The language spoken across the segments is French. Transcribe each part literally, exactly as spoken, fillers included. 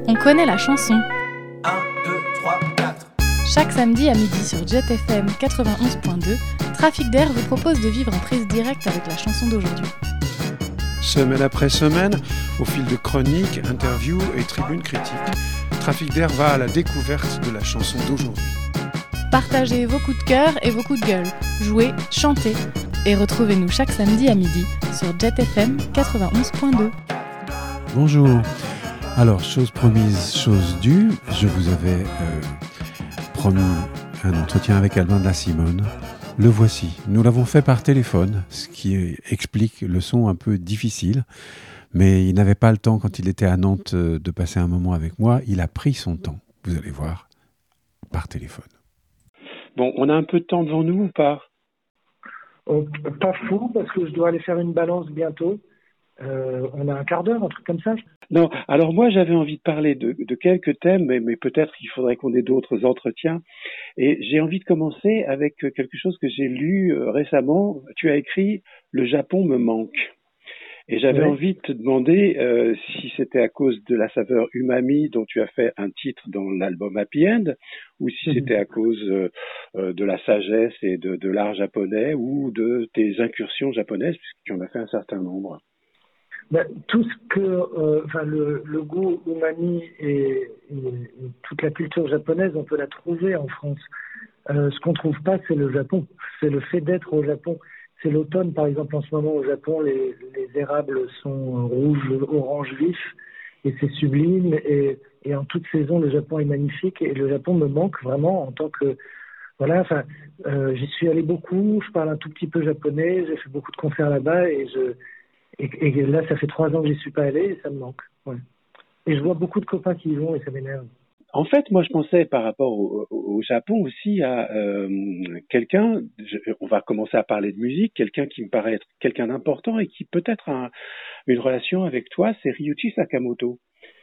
On connaît la chanson. un, deux, trois, quatre. Chaque samedi à midi sur Jet F M quatre-vingt-onze point deux, Trafic d'air vous propose de vivre en prise directe avec la chanson d'aujourd'hui. Semaine après semaine, au fil de chroniques, interviews et tribunes critiques, Trafic d'air va à la découverte de la chanson d'aujourd'hui. Partagez vos coups de cœur et vos coups de gueule. Jouez, chantez et retrouvez-nous chaque samedi à midi sur Jet F M quatre-vingt-onze point deux. Bonjour. Alors, chose promise, chose due, je vous avais euh, promis un entretien avec Albin de la Simone. Le voici. Nous l'avons fait par téléphone, ce qui explique le son un peu difficile. Mais il n'avait pas le temps, quand il était à Nantes, de passer un moment avec moi. Il a pris son temps, vous allez voir, par téléphone. Bon, on a un peu de temps devant nous ou pas ? Oh, pas fou, parce que je dois aller faire une balance bientôt. Euh, on a un quart d'heure, un truc comme ça. Non, alors moi j'avais envie de parler de, de quelques thèmes, mais, mais peut-être qu'il faudrait qu'on ait d'autres entretiens. Et j'ai envie de commencer avec quelque chose que j'ai lu euh, récemment. Tu as écrit « Le Japon me manque ». Et j'avais oui. envie de te demander euh, si c'était à cause de la saveur umami dont tu as fait un titre dans l'album Happy End, ou si mmh. c'était à cause euh, de la sagesse et de, de l'art japonais, ou de tes incursions japonaises, puisque tu en as fait un certain nombre. Ben, tout ce que, euh, enfin, le, le goût umami et, et, et toute la culture japonaise, on peut la trouver en France. Euh, ce qu'on trouve pas, c'est le Japon. C'est le fait d'être au Japon. C'est l'automne, par exemple, en ce moment au Japon, les, les érables sont rouges, orange vif, et c'est sublime. Et, et en toute saison, le Japon est magnifique. Et le Japon me manque vraiment en tant que, voilà. Enfin, euh, j'y suis allé beaucoup. Je parle un tout petit peu japonais. J'ai fait beaucoup de concerts là-bas, et je Et, et là, ça fait trois ans que j'y suis pas allé et ça me manque. Ouais. Et je vois beaucoup de copains qui y vont et ça m'énerve. En fait, moi, je pensais par rapport au, au, au Japon aussi à euh, quelqu'un, je, on va commencer à parler de musique, quelqu'un qui me paraît être quelqu'un d'important et qui peut-être a une relation avec toi, c'est Ryuichi Sakamoto.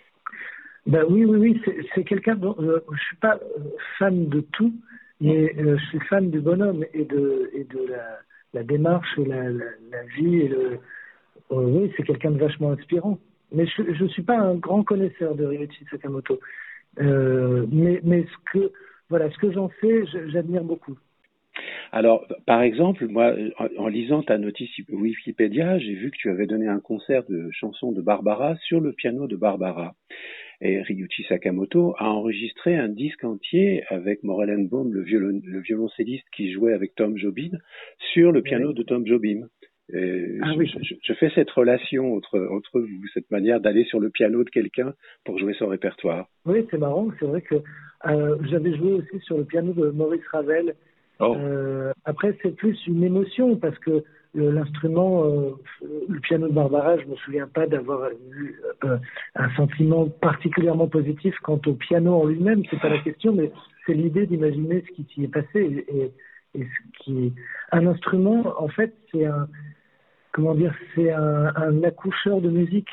Ben oui, oui, oui, c'est, c'est quelqu'un dont euh, je suis pas fan de tout, mais euh, je suis fan du bonhomme et de, et de la, la démarche et la, la, la vie et le... Euh, oui, c'est quelqu'un de vachement inspirant. Mais je ne suis pas un grand connaisseur de Ryuichi Sakamoto. Euh, mais mais ce que, voilà, ce que j'en sais, j'admire beaucoup. Alors, par exemple, moi, en, en lisant ta notice Wikipédia, j'ai vu que tu avais donné un concert de chansons de Barbara sur le piano de Barbara. Et Ryuichi Sakamoto a enregistré un disque entier avec Morel Hellbaum, le, violon, le violoncelliste qui jouait avec Tom Jobim, sur le piano oui. de Tom Jobim. Et ah, je, oui. je, je fais cette relation entre, entre vous, cette manière d'aller sur le piano de quelqu'un pour jouer son répertoire. Oui, c'est marrant, c'est vrai que euh, j'avais joué aussi sur le piano de Maurice Ravel. Oh. Euh, après, c'est plus une émotion parce que le, l'instrument, euh, le piano de Barbara, je ne me souviens pas d'avoir eu euh, un sentiment particulièrement positif quant au piano en lui-même, c'est pas la question, mais c'est l'idée d'imaginer ce qui s'y est passé. Et, et, et ce qui... Un instrument, en fait, c'est un... Comment dire, c'est un, un accoucheur de musique.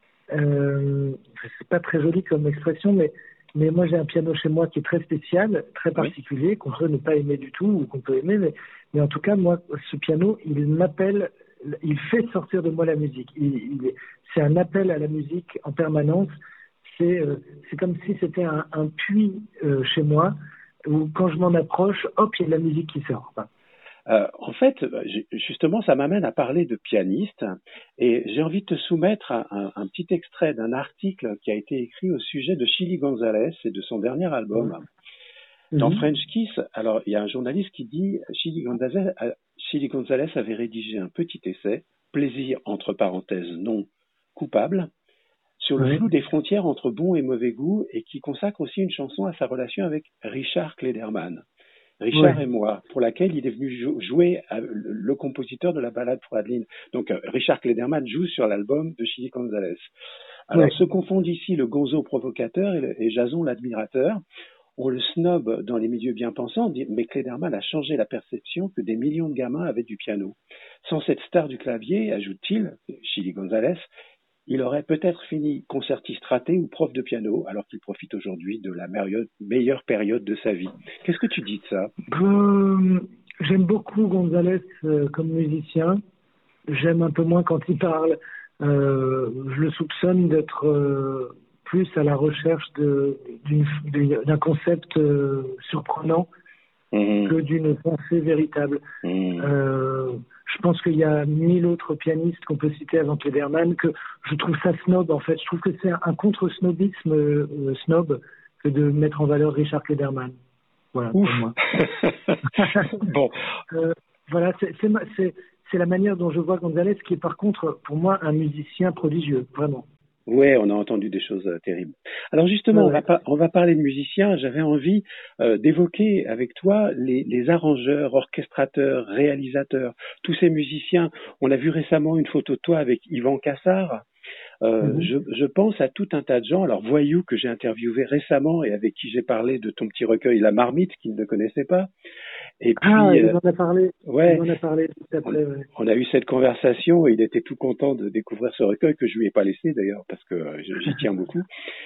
Euh, c'est pas très joli comme expression, mais, mais moi j'ai un piano chez moi qui est très spécial, très particulier, oui. qu'on peut ne pas aimer du tout ou qu'on peut aimer, mais, mais en tout cas, moi, ce piano, il m'appelle, il fait sortir de moi la musique. Il, il, c'est un appel à la musique en permanence. C'est, euh, c'est comme si c'était un, un puits euh, chez moi, où quand je m'en approche, hop, il y a de la musique qui sort. Enfin, Euh, en fait, justement, ça m'amène à parler de pianiste et j'ai envie de te soumettre un, un, un petit extrait d'un article qui a été écrit au sujet de Chilly González et de son dernier album. Mmh. Dans French Kiss, alors il y a un journaliste qui dit Chilly González, Chilly González avait rédigé un petit essai, plaisir entre parenthèses non coupable, sur le mmh. flou des frontières entre bon et mauvais goût et qui consacre aussi une chanson à sa relation avec Richard Klederman. Richard ouais. et moi, pour laquelle il est venu jou- jouer à, le, le compositeur de la ballade pour Adeline. Donc euh, Richard Klederman joue sur l'album de Chilly González. Alors ouais. se confondent ici le gonzo provocateur et, le, et Jason l'admirateur. On le snob dans les milieux bien pensants, mais Klederman a changé la perception que des millions de gamins avaient du piano. Sans cette star du clavier, ajoute-t-il, Chilly González, il aurait peut-être fini concertiste raté ou prof de piano, alors qu'il profite aujourd'hui de la meilleure, meilleure période de sa vie. Qu'est-ce que tu dis de ça ? euh, J'aime beaucoup González euh, comme musicien. J'aime un peu moins quand il parle. Euh, je le soupçonne d'être euh, plus à la recherche de, d'une, d'un concept euh, surprenant mmh. que d'une pensée véritable. Mmh. Euh, je pense qu'il y a mille autres pianistes qu'on peut citer avant Klederman, que je trouve ça snob en fait. Je trouve que c'est un contre-snobisme euh, snob que de mettre en valeur Richard Klederman. Voilà, Ouf. pour moi. Bon. Euh, voilà, c'est, c'est, c'est, c'est la manière dont je vois González, qui est par contre, pour moi, un musicien prodigieux, vraiment. Ouais, on a entendu des choses euh, terribles. Alors justement, ouais, on va pas, on va parler de musiciens. J'avais envie euh, d'évoquer avec toi les, les arrangeurs, orchestrateurs, réalisateurs, tous ces musiciens. On a vu récemment une photo de toi avec Yvan Cassard. Euh, mm-hmm. je, je pense à tout un tas de gens. Alors Voyou, que j'ai interviewé récemment et avec qui j'ai parlé de ton petit recueil La Marmite, qu'il ne connaissait pas. Et puis, ah, il en a parlé. Ouais, il en a parlé tout après, on, ouais. on a eu cette conversation et il était tout content de découvrir ce recueil que je lui ai pas laissé d'ailleurs parce que j'y tiens beaucoup.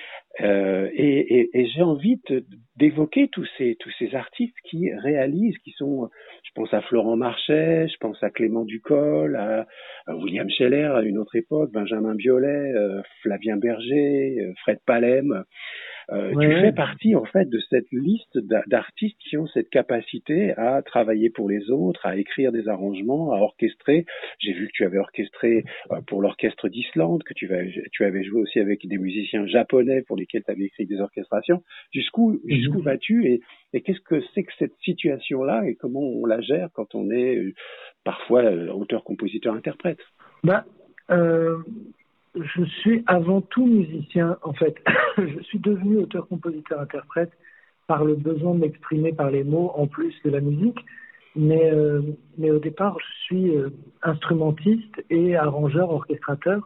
Euh, et, et, et j'ai envie de, d'évoquer tous ces tous ces artistes qui réalisent, qui sont, je pense à Florent Marchais, je pense à Clément Ducol, à, à William Scheller à une autre époque, Benjamin Biolay, euh, Flavien Berger, euh, Fred Palem. Euh, ouais, tu ouais. fais partie en fait de cette liste d'artistes qui ont cette capacité à travailler pour les autres, à écrire des arrangements, à orchestrer. J'ai vu que tu avais orchestré euh, pour l'orchestre d'Islande, que tu avais, tu avais joué aussi avec des musiciens japonais pour lesquels tu avais écrit des orchestrations. Jusqu'où, jusqu'où vas-tu et, et qu'est-ce que c'est que cette situation-là et comment on la gère quand on est euh, parfois euh, auteur, compositeur, interprète? Bah, euh... Je suis avant tout musicien, en fait. Je suis devenu auteur-compositeur-interprète par le besoin de m'exprimer par les mots en plus de la musique. Mais, euh, mais au départ, je suis euh, instrumentiste et arrangeur, orchestrateur.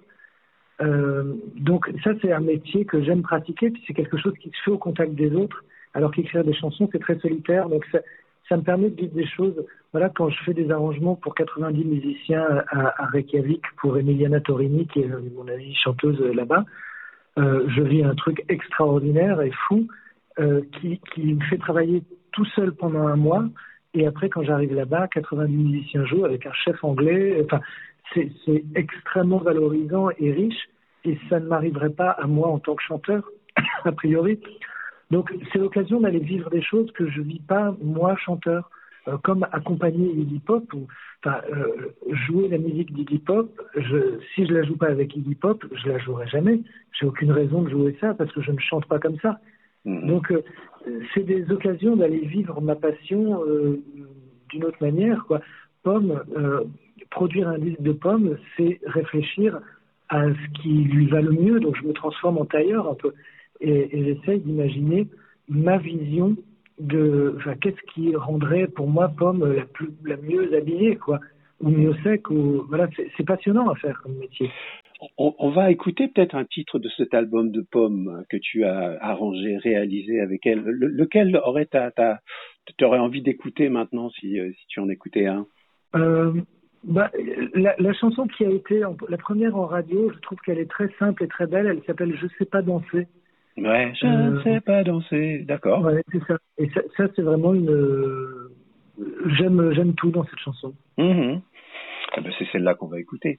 Euh, donc ça, c'est un métier que j'aime pratiquer, puis c'est quelque chose qui se fait au contact des autres, alors qu'écrire des chansons, c'est très solitaire. Donc ça, ça me permet de vivre des choses. Voilà, quand je fais des arrangements pour quatre-vingt-dix musiciens à, à Reykjavik pour Emiliana Torini, qui est mon amie chanteuse là-bas, euh, je vis un truc extraordinaire et fou euh, qui, qui me fait travailler tout seul pendant un mois. Et après, quand j'arrive là-bas, quatre-vingt-dix musiciens jouent avec un chef anglais. Enfin, c'est, c'est extrêmement valorisant et riche. Et ça ne m'arriverait pas à moi en tant que chanteur, a priori. Donc, c'est l'occasion d'aller vivre des choses que je vis pas, moi, chanteur. Euh, comme accompagner Iggy Pop, ou enfin, euh, jouer la musique d'Iggy Pop, je, si je la joue pas avec Iggy Pop, je la jouerai jamais. J'ai aucune raison de jouer ça parce que je ne chante pas comme ça. Mmh. Donc, euh, c'est des occasions d'aller vivre ma passion euh, d'une autre manière, quoi. Pomme, euh, produire un disque de Pomme, c'est réfléchir à ce qui lui va le mieux. Donc, je me transforme en tailleur un peu et, et j'essaye d'imaginer ma vision de, enfin, qu'est-ce qui rendrait pour moi Pomme la plus, la mieux habillée, quoi, ou mieux sec, ou voilà, c'est, c'est passionnant à faire comme métier. On, on va écouter peut-être un titre de cet album de Pomme que tu as arrangé, réalisé avec elle. Le, lequel aurait ta, ta, t'aurais envie d'écouter maintenant si, si tu en écoutais un? Euh, bah, la, la chanson qui a été en, la première en radio, je trouve qu'elle est très simple et très belle. Elle s'appelle Je sais pas danser. Ouais, je euh, ne sais pas danser, d'accord. Ouais, c'est ça. Et ça, ça c'est vraiment une. Euh, j'aime, j'aime tout dans cette chanson. Mmh. Ah ben c'est celle-là qu'on va écouter.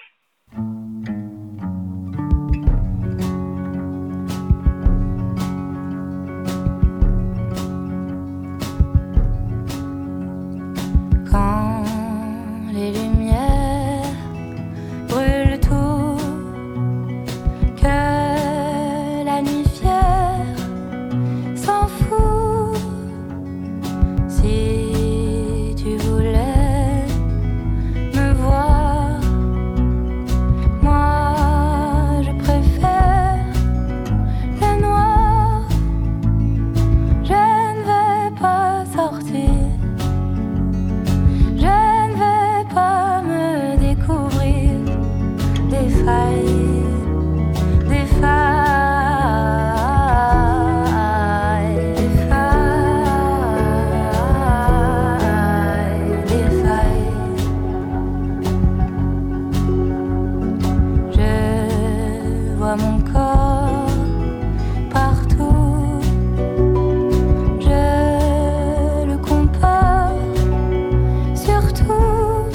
Quand les lumières brûlent tout, que la nuit fière s'en fout. Si tu voulais me voir, moi je préfère le noir. Je ne vais pas sortir, je ne vais pas me découvrir des failles, des failles, des failles, des failles. Je vois mon corps partout, je le compare surtout,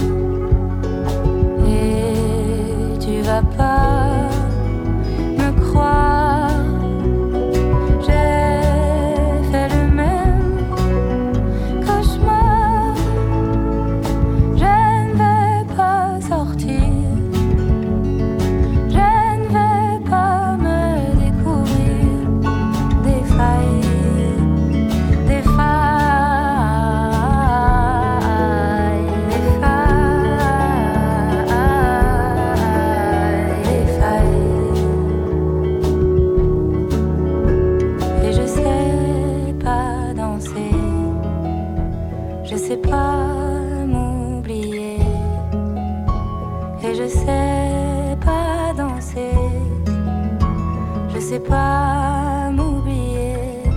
et tu vas pas me croire. sais pas m'oublier.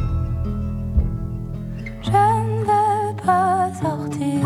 Je ne veux pas sortir.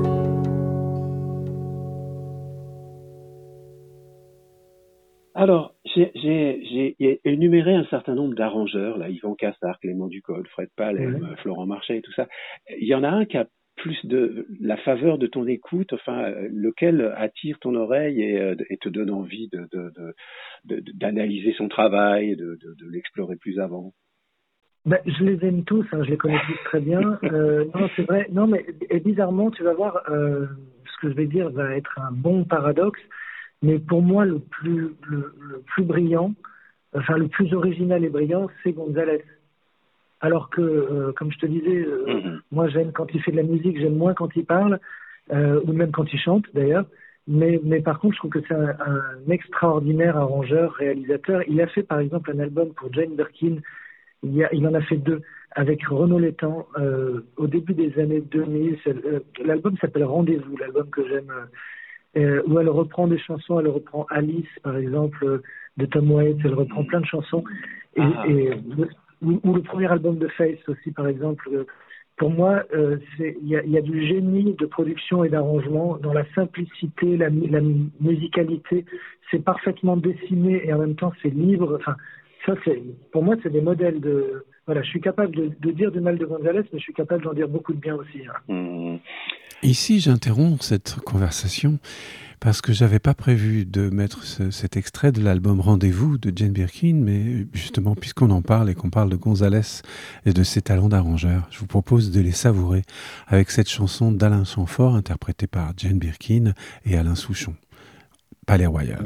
Alors, j'ai, j'ai, j'ai énuméré un certain nombre d'arrangeurs, là, Yvan Cassard, Clément Ducol, Fred Palem, mmh. Florent Marchais et tout ça. Il y en a un qui a plus de la faveur de ton écoute, enfin, lequel attire ton oreille et, et te donne envie de, de, de, de, d'analyser son travail, de, de, de l'explorer plus avant. Ben, je les aime tous, hein, je les connais tous très bien. Euh, non, c'est vrai. Non, mais et bizarrement, tu vas voir, euh, ce que je vais dire va être un bon paradoxe. Mais pour moi, le plus, le, le plus brillant, enfin le plus original et brillant, c'est González. Alors que, euh, comme je te disais, euh, mm-hmm. moi j'aime quand il fait de la musique, j'aime moins quand il parle, euh, ou même quand il chante d'ailleurs. Mais, mais par contre, je trouve que c'est un, un extraordinaire arrangeur, réalisateur. Il a fait par exemple un album pour Jane Birkin, il, y a, il en a fait deux, avec Renaud Létang, euh, au début des années deux mille. Euh, l'album s'appelle Rendez-vous, l'album que j'aime. Euh, Euh, où elle reprend des chansons, elle reprend Alice par exemple euh, de Tom Waits, elle reprend plein de chansons et, ah. et ou, ou le premier album de Face aussi par exemple. Euh, pour moi, euh, c'est il y a, y a du génie de production et d'arrangement dans la simplicité, la, la musicalité, c'est parfaitement dessiné et en même temps c'est libre. Enfin, ça c'est pour moi c'est des modèles de voilà. Je suis capable de, de dire du mal de González, mais je suis capable d'en dire beaucoup de bien aussi. Hein. Mmh. Ici, j'interromps cette conversation parce que j'avais pas prévu de mettre ce, cet extrait de l'album Rendez-vous de Jane Birkin, mais justement, puisqu'on en parle et qu'on parle de González et de ses talents d'arrangeur, je vous propose de les savourer avec cette chanson d'Alain Chamfort interprétée par Jane Birkin et Alain Souchon, Palais Royal.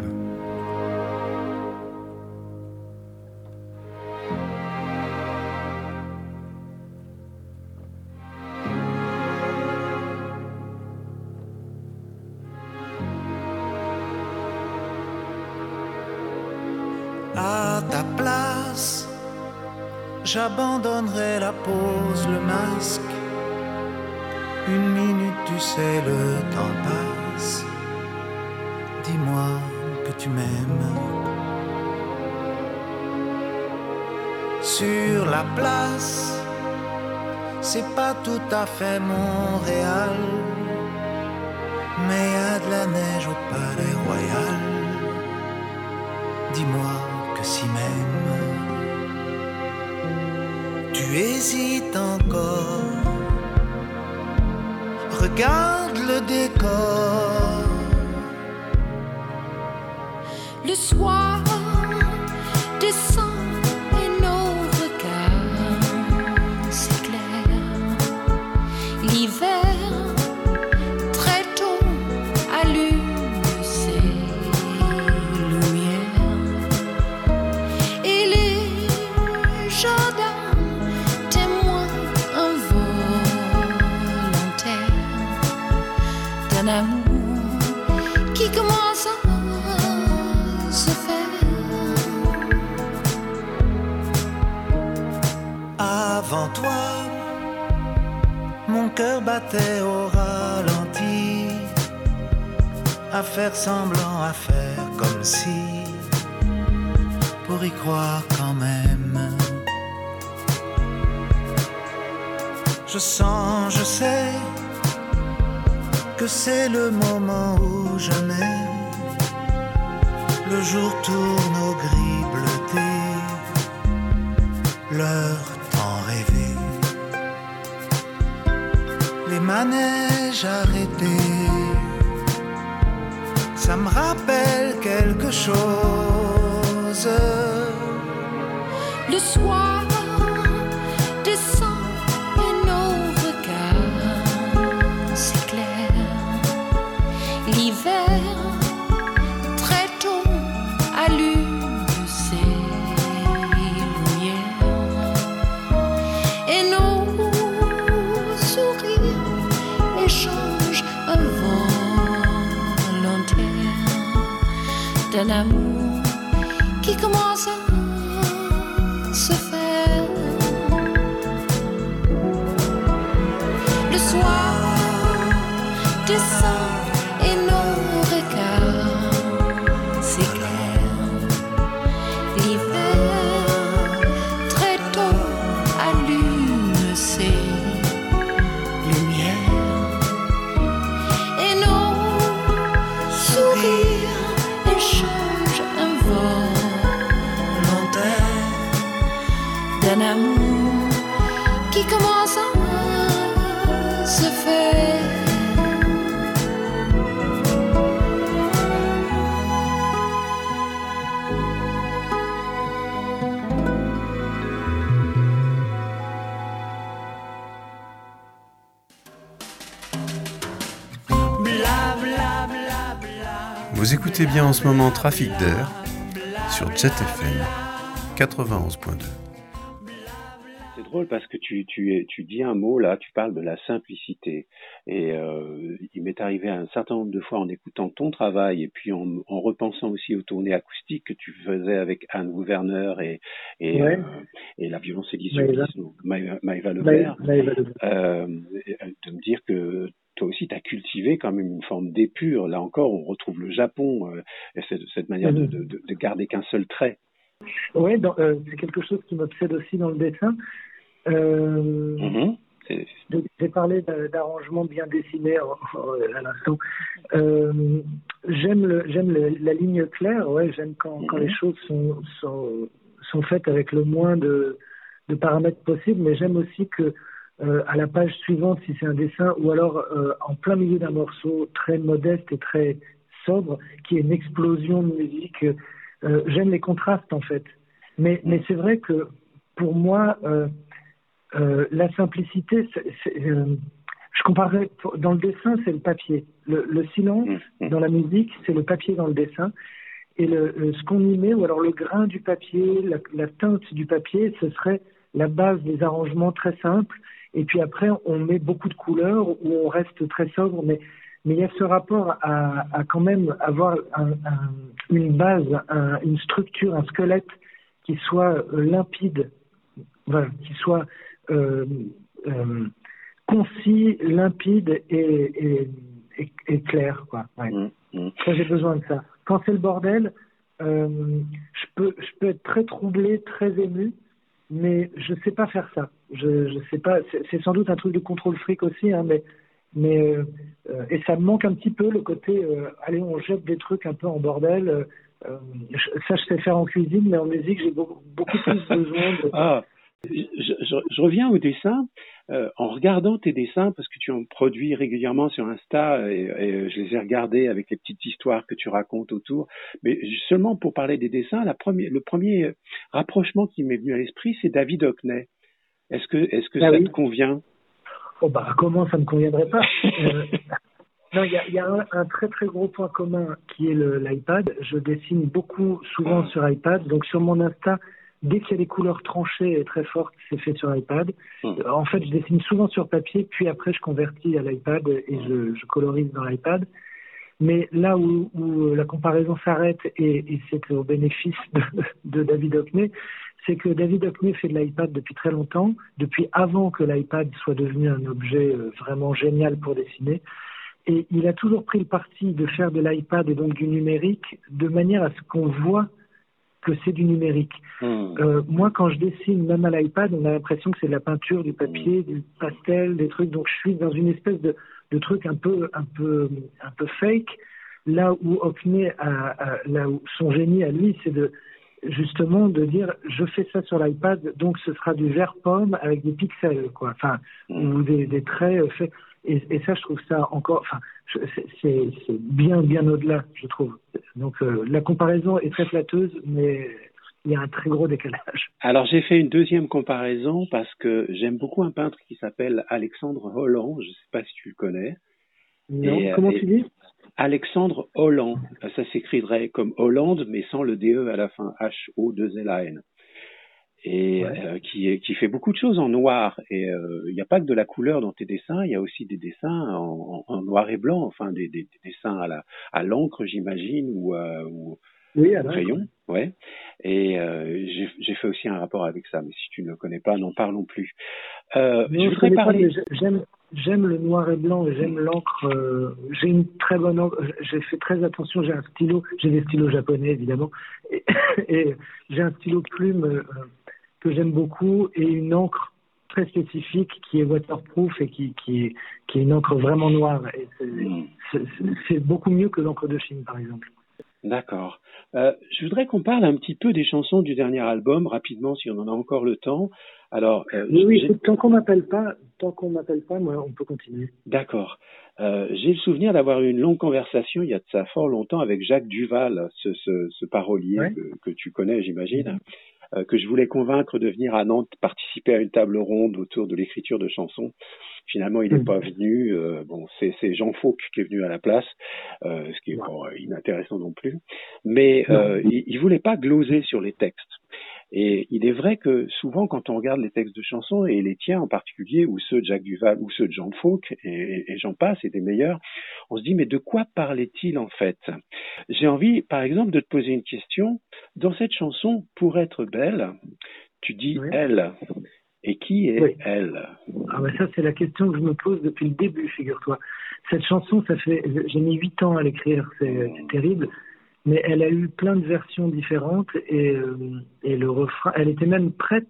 À ta place, j'abandonnerai la pose, le masque. Une minute, tu sais, le temps passe. Dis-moi que tu m'aimes. Sur la place, c'est pas tout à fait Montréal, mais y a de la neige au Palais Royal. Dis-moi que si même tu hésites encore, regarde le décor. Le soir descend et nos regards s'éclairent. L'hiver très tôt allume ses lumières et les jardins témoignent involontaire d'un amour qui commence à se faire. Avant toi, mon cœur battait au ralenti, à faire semblant, à faire comme si, pour y croire quand même. Je sens, je sais que c'est le moment où je nais. Le jour tourne au gris bleuté, l'heure tant rêvée, les manèges arrêtés, ça me rappelle quelque chose. Le soir descend et nos regards s'éclairent. L'hiver très tôt allume ses lumières et nos sourires échangent un volontaire d'un amour qui commence à se faire. Le soir descend et nos regards s'éclairent. L'hiver d'un amour qui commence à se faire. Vous écoutez bien en ce moment Trafic d'air sur Jet F M quatre-vingt-onze point deux. C'est drôle parce que tu, tu, tu dis un mot là, tu parles de la simplicité. Et euh, il m'est arrivé un certain nombre de fois en écoutant ton travail et puis en, en repensant aussi aux tournées acoustiques que tu faisais avec Anne Gouverneur et, et, ouais. euh, et la violoncelliste Maëva, Maëva Lebert, euh, de me dire que toi aussi, tu as cultivé quand même une forme d'épure. Là encore, on retrouve le Japon, euh, et cette, cette manière de, de, de garder qu'un seul trait. Oui, euh, c'est quelque chose qui m'obsède aussi dans le dessin. Euh, mm-hmm. c'est... J'ai parlé d'arrangements bien dessinés à l'instant. Euh, j'aime le, j'aime le, la ligne claire, ouais, j'aime quand, mm-hmm. quand les choses sont, sont, sont faites avec le moins de, de paramètres possibles, mais j'aime aussi que Euh, à la page suivante, si c'est un dessin, ou alors euh, en plein milieu d'un morceau très modeste et très sobre, qui est une explosion de musique. Euh, j'aime les contrastes, en fait. Mais, mais c'est vrai que, pour moi, euh, euh, la simplicité, c'est, c'est, euh, je comparerais, dans le dessin, c'est le papier. Le, le silence, dans la musique, c'est le papier dans le dessin. Et le, le, ce qu'on y met, ou alors le grain du papier, la, la teinte du papier, ce serait la base des arrangements très simples. Et puis après, on met beaucoup de couleurs où on reste très sobre, mais mais il y a ce rapport à, à quand même avoir un, un, une base, un, une structure, un squelette qui soit euh, limpide, voilà, qui soit euh, euh, concis, limpide et, et, et, et clair, quoi. Ouais. Mmh, mmh. Ça, j'ai besoin de ça. Quand c'est le bordel, euh, je peux je peux être très troublé, très ému. Mais je sais pas faire ça. Je, je sais pas. C'est, c'est sans doute un truc de contrôle fric aussi, hein, mais, mais euh, et ça me manque un petit peu le côté. Euh, allez, on jette des trucs un peu en bordel. Euh, je, ça, je sais faire en cuisine, mais en musique, j'ai beaucoup, beaucoup plus besoin de. Ah, je, je, je reviens au dessin. Euh, en regardant tes dessins, parce que tu en produis régulièrement sur Insta, et, et je les ai regardés avec les petites histoires que tu racontes autour, mais seulement pour parler des dessins, la première, le premier rapprochement qui m'est venu à l'esprit, c'est David Hockney. Est-ce que, est-ce que ah ça oui. te convient? Oh bah comment ça ne me conviendrait pas? euh, Non, il y a, y a un, un très très gros point commun qui est le, l'iPad. Je dessine beaucoup, souvent sur iPad, donc sur mon Insta. Dès qu'il y a des couleurs tranchées et très fortes, c'est fait sur iPad. Mmh. En fait, je dessine souvent sur papier, puis après, je convertis à l'iPad et je, je colorise dans l'iPad. Mais là où, où la comparaison s'arrête, et, et c'est au bénéfice de, de David Hockney, c'est que David Hockney fait de l'iPad depuis très longtemps, depuis avant que l'iPad soit devenu un objet vraiment génial pour dessiner. Et il a toujours pris le parti de faire de l'iPad et donc du numérique de manière à ce qu'on voit que c'est du numérique. Mmh. Euh, moi, quand je dessine, même à l'iPad, on a l'impression que c'est de la peinture, du papier, du pastel, des trucs. Donc, je suis dans une espèce de, de truc un peu, un peu, un peu fake. Là où Hockney a, a, là où son génie à lui, c'est de justement de dire, je fais ça sur l'iPad, donc ce sera du vert pomme avec des pixels, quoi. Enfin, mmh. ou des, des traits faits. Et, et ça, je trouve ça encore, enfin, c'est, c'est, c'est bien, bien au-delà, je trouve. Donc, euh, la comparaison est très flatteuse, mais il y a un très gros décalage. Alors, j'ai fait une deuxième comparaison parce que j'aime beaucoup un peintre qui s'appelle Alexandre Holland. Je ne sais pas si tu le connais. Non, et, comment et, tu dis? Alexandre Holland. Ça s'écrirait comme Hollande, mais sans le D E à la fin, H O deux L A N. Et ouais. euh, qui, qui fait beaucoup de choses en noir. Et il euh, n'y a pas que de la couleur dans tes dessins, il y a aussi des dessins en, en, en noir et blanc, enfin des, des, des dessins à, la, à l'encre, j'imagine, ou, euh, ou oui, au crayon. Ouais. Et euh, j'ai, j'ai fait aussi un rapport avec ça, mais si tu ne le connais pas, n'en parlons plus. Euh, non, je voudrais parler. Pas, j'aime, j'aime le noir et blanc, et j'aime l'encre. Euh, j'ai une très bonne encre. J'ai fait très attention. J'ai un stylo. J'ai des stylos japonais évidemment, et, et j'ai un stylo plume. Euh, que j'aime beaucoup, et une encre très spécifique qui est waterproof et qui, qui, est, qui est une encre vraiment noire. Et c'est, c'est, c'est beaucoup mieux que l'encre de Chine, par exemple. D'accord. Euh, je voudrais qu'on parle un petit peu des chansons du dernier album, rapidement, si on en a encore le temps. Alors, euh, oui, oui, écoute, tant qu'on m'appelle pas, tant qu'on m'appelle pas, moi, on peut continuer. D'accord. Euh, j'ai le souvenir d'avoir eu une longue conversation, il y a de ça fort longtemps, avec Jacques Duval, ce, ce, ce parolier ouais. que, que tu connais, j'imagine, mmh. euh, que je voulais convaitre de venir à Nantes participer à une table ronde autour de l'écriture de chansons. Finalement, il n'est mmh. pas venu. Euh, bon, c'est, c'est Jean Fauque qui est venu à la place, euh, ce qui est ouais. bon, inintéressant non plus. Mais euh, il, il voulait pas gloser sur les textes. Et il est vrai que souvent, quand on regarde les textes de chansons, et les tiens en particulier, ou ceux de Jacques Duval, ou ceux de Jean Fauque, et, et, et j'en passe, et des meilleurs, on se dit, mais de quoi parlait-il en fait ? J'ai envie, par exemple, de te poser une question. Dans cette chanson, Pour être belle, tu dis oui. elle. Et qui est oui. elle ? Ah ben ça, c'est la question que je me pose depuis le début, figure-toi. Cette chanson, ça fait, j'ai mis huit ans à l'écrire, c'est, c'est terrible. Mais elle a eu plein de versions différentes et, euh, et le refrain, elle était même prête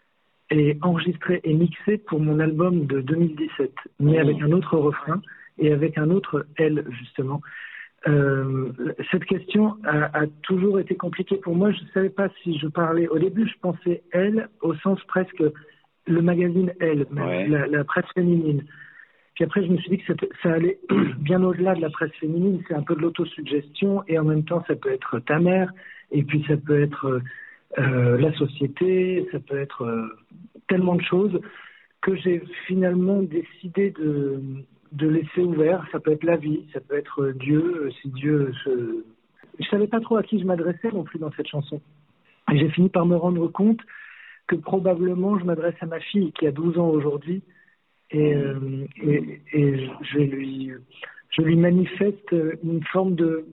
et enregistrée et mixée pour mon album de deux mille dix-sept, mais mmh. avec un autre refrain et avec un autre elle, justement. Euh, cette question a, a toujours été compliquée pour moi. Je ne savais pas si je parlais. Au début, je pensais elle au sens presque le magazine Elle, ouais. la, la presse féminine. Puis après, je me suis dit que ça allait bien au-delà de la presse féminine. C'est un peu de l'autosuggestion et en même temps, ça peut être ta mère et puis ça peut être euh, la société, ça peut être euh, tellement de choses que j'ai finalement décidé de, de laisser ouvert. Ça peut être la vie, ça peut être Dieu, si Dieu se... Je savais pas trop à qui je m'adressais non plus dans cette chanson. Et j'ai fini par me rendre compte que probablement je m'adresse à ma fille qui a douze ans aujourd'hui. Et, euh, et, et je lui, je lui manifeste une forme de,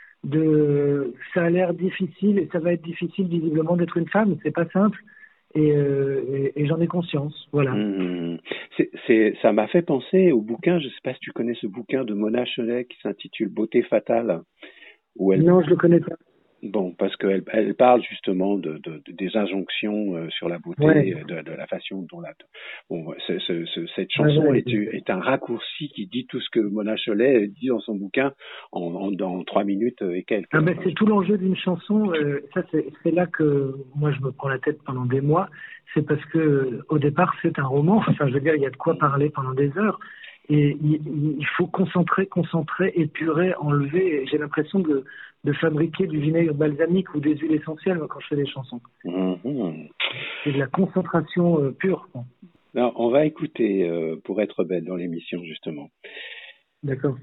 de, ça a l'air difficile et ça va être difficile visiblement d'être une femme. C'est pas simple et, euh, et, et j'en ai conscience. Voilà. Mmh. C'est, c'est, ça m'a fait penser au bouquin. Je sais pas si tu connais ce bouquin de Mona Chollet qui s'intitule Beauté fatale. Où elle... Non, je le connais pas. Bon, parce qu'elle elle parle justement de, de, de des injonctions euh, sur la beauté, ouais. de, de la façon dont la. Bon, c'est, c'est, c'est, cette chanson ouais, ouais, est, est un raccourci qui dit tout ce que Mona Chollet dit dans son bouquin en, en dans trois minutes et quelques. Ah ben c'est tout l'enjeu d'une chanson. Euh, ça c'est, c'est là que moi je me prends la tête pendant des mois. C'est parce que au départ c'est un roman. Enfin, je veux dire, il y a de quoi parler pendant des heures. Et il, il faut concentrer, concentrer, épurer, enlever. J'ai l'impression de, de fabriquer du vinaigre balsamique ou des huiles essentielles quand je fais des chansons. Mmh. C'est de la concentration euh, pure. Quoi. Alors, on va écouter euh, Pour être belle dans l'émission, justement. D'accord.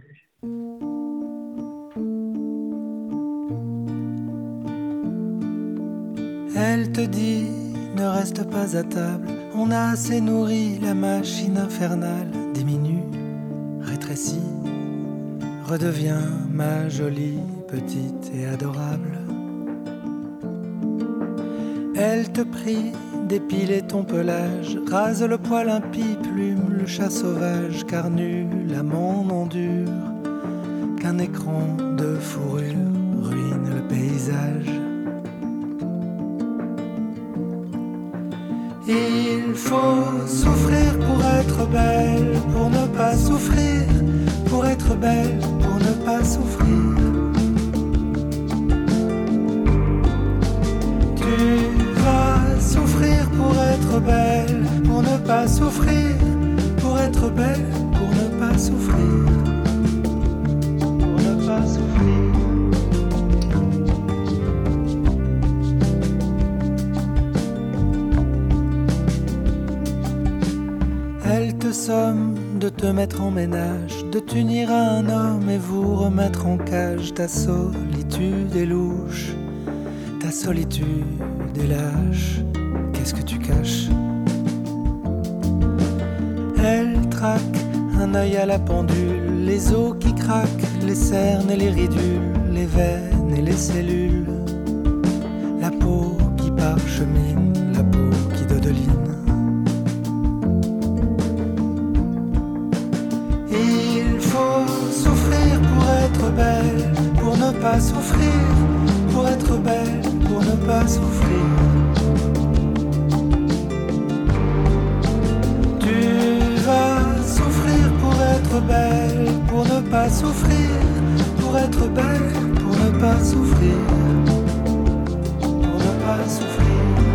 Elle te dit, ne reste pas à table. On a assez nourri la machine infernale. Diminue, rétrécis, redeviens ma jolie petite et adorable. Elle te prie d'épiler ton pelage, rase le poil impie, plume le chat sauvage, car nul amant n'endure qu'un écran de fourrure ruine le paysage. Il faut souffrir pour être belle, pour ne pas souffrir, pour être belle, pour ne pas souffrir. Tu vas souffrir pour être belle, pour ne pas souffrir, pour être belle, pour ne pas souffrir, pour ne pas souffrir. Elle te somme de te mettre en ménage, de t'unir à un homme et vous remettre en cage. Ta solitude est louche, ta solitude est lâche. Qu'est-ce que tu caches ? Elle traque un œil à la pendule, les os qui craquent, les cernes et les ridules, les veines et les cellules, la peau qui parchemine, la peau qui dodeline. Belle, pour ne pas souffrir, pour être belle, pour ne pas souffrir. Tu vas souffrir pour être belle, pour ne pas souffrir, pour être belle, pour ne pas souffrir, pour ne pas souffrir.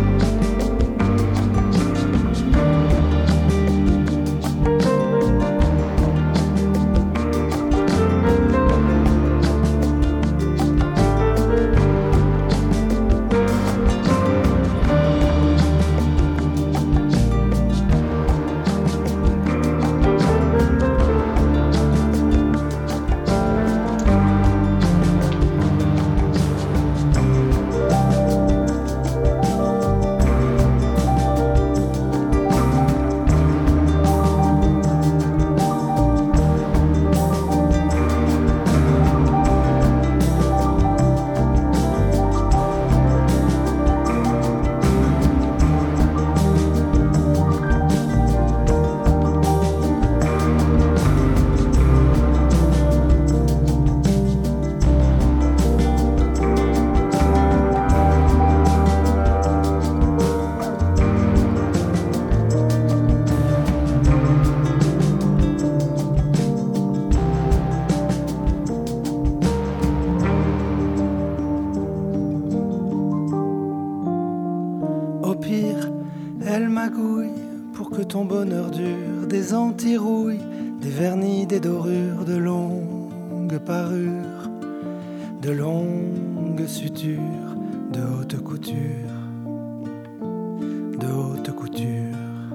Ton bonheur dure, des antirouilles, des vernis, des dorures, de longues parures, de longues sutures, de haute couture, de haute couture.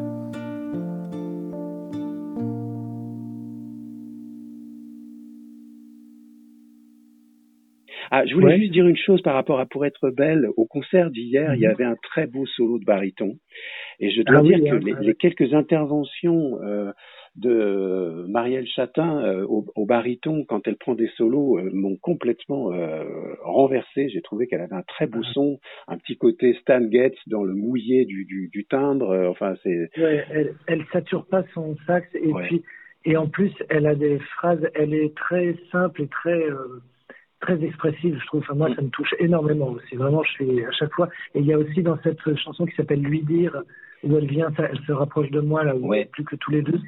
Ah, je voulais Ouais. juste dire une chose par rapport à Pour être belle. Au concert d'hier, Mhm. il y avait un très beau solo de baryton. Et je dois Ah dire oui, que hein, les, ah les ouais. quelques interventions euh, de Marielle Chatin euh, au, au baryton, quand elle prend des solos, euh, m'ont complètement euh, renversé. J'ai trouvé qu'elle avait un très beau son, un petit côté Stan Getz dans le mouillé du, du, du timbre. Euh, enfin, c'est... Ouais, elle, elle sature pas son sax et Ouais. puis et en plus elle a des phrases, elle est très simple et très euh, très expressive, je trouve. Enfin, moi, ça me touche énormément aussi. Vraiment, je suis à chaque fois. Et il y a aussi dans cette chanson qui s'appelle Lui dire, où elle vient, ça, elle se rapproche de moi là, où Ouais. plus que tous les deux.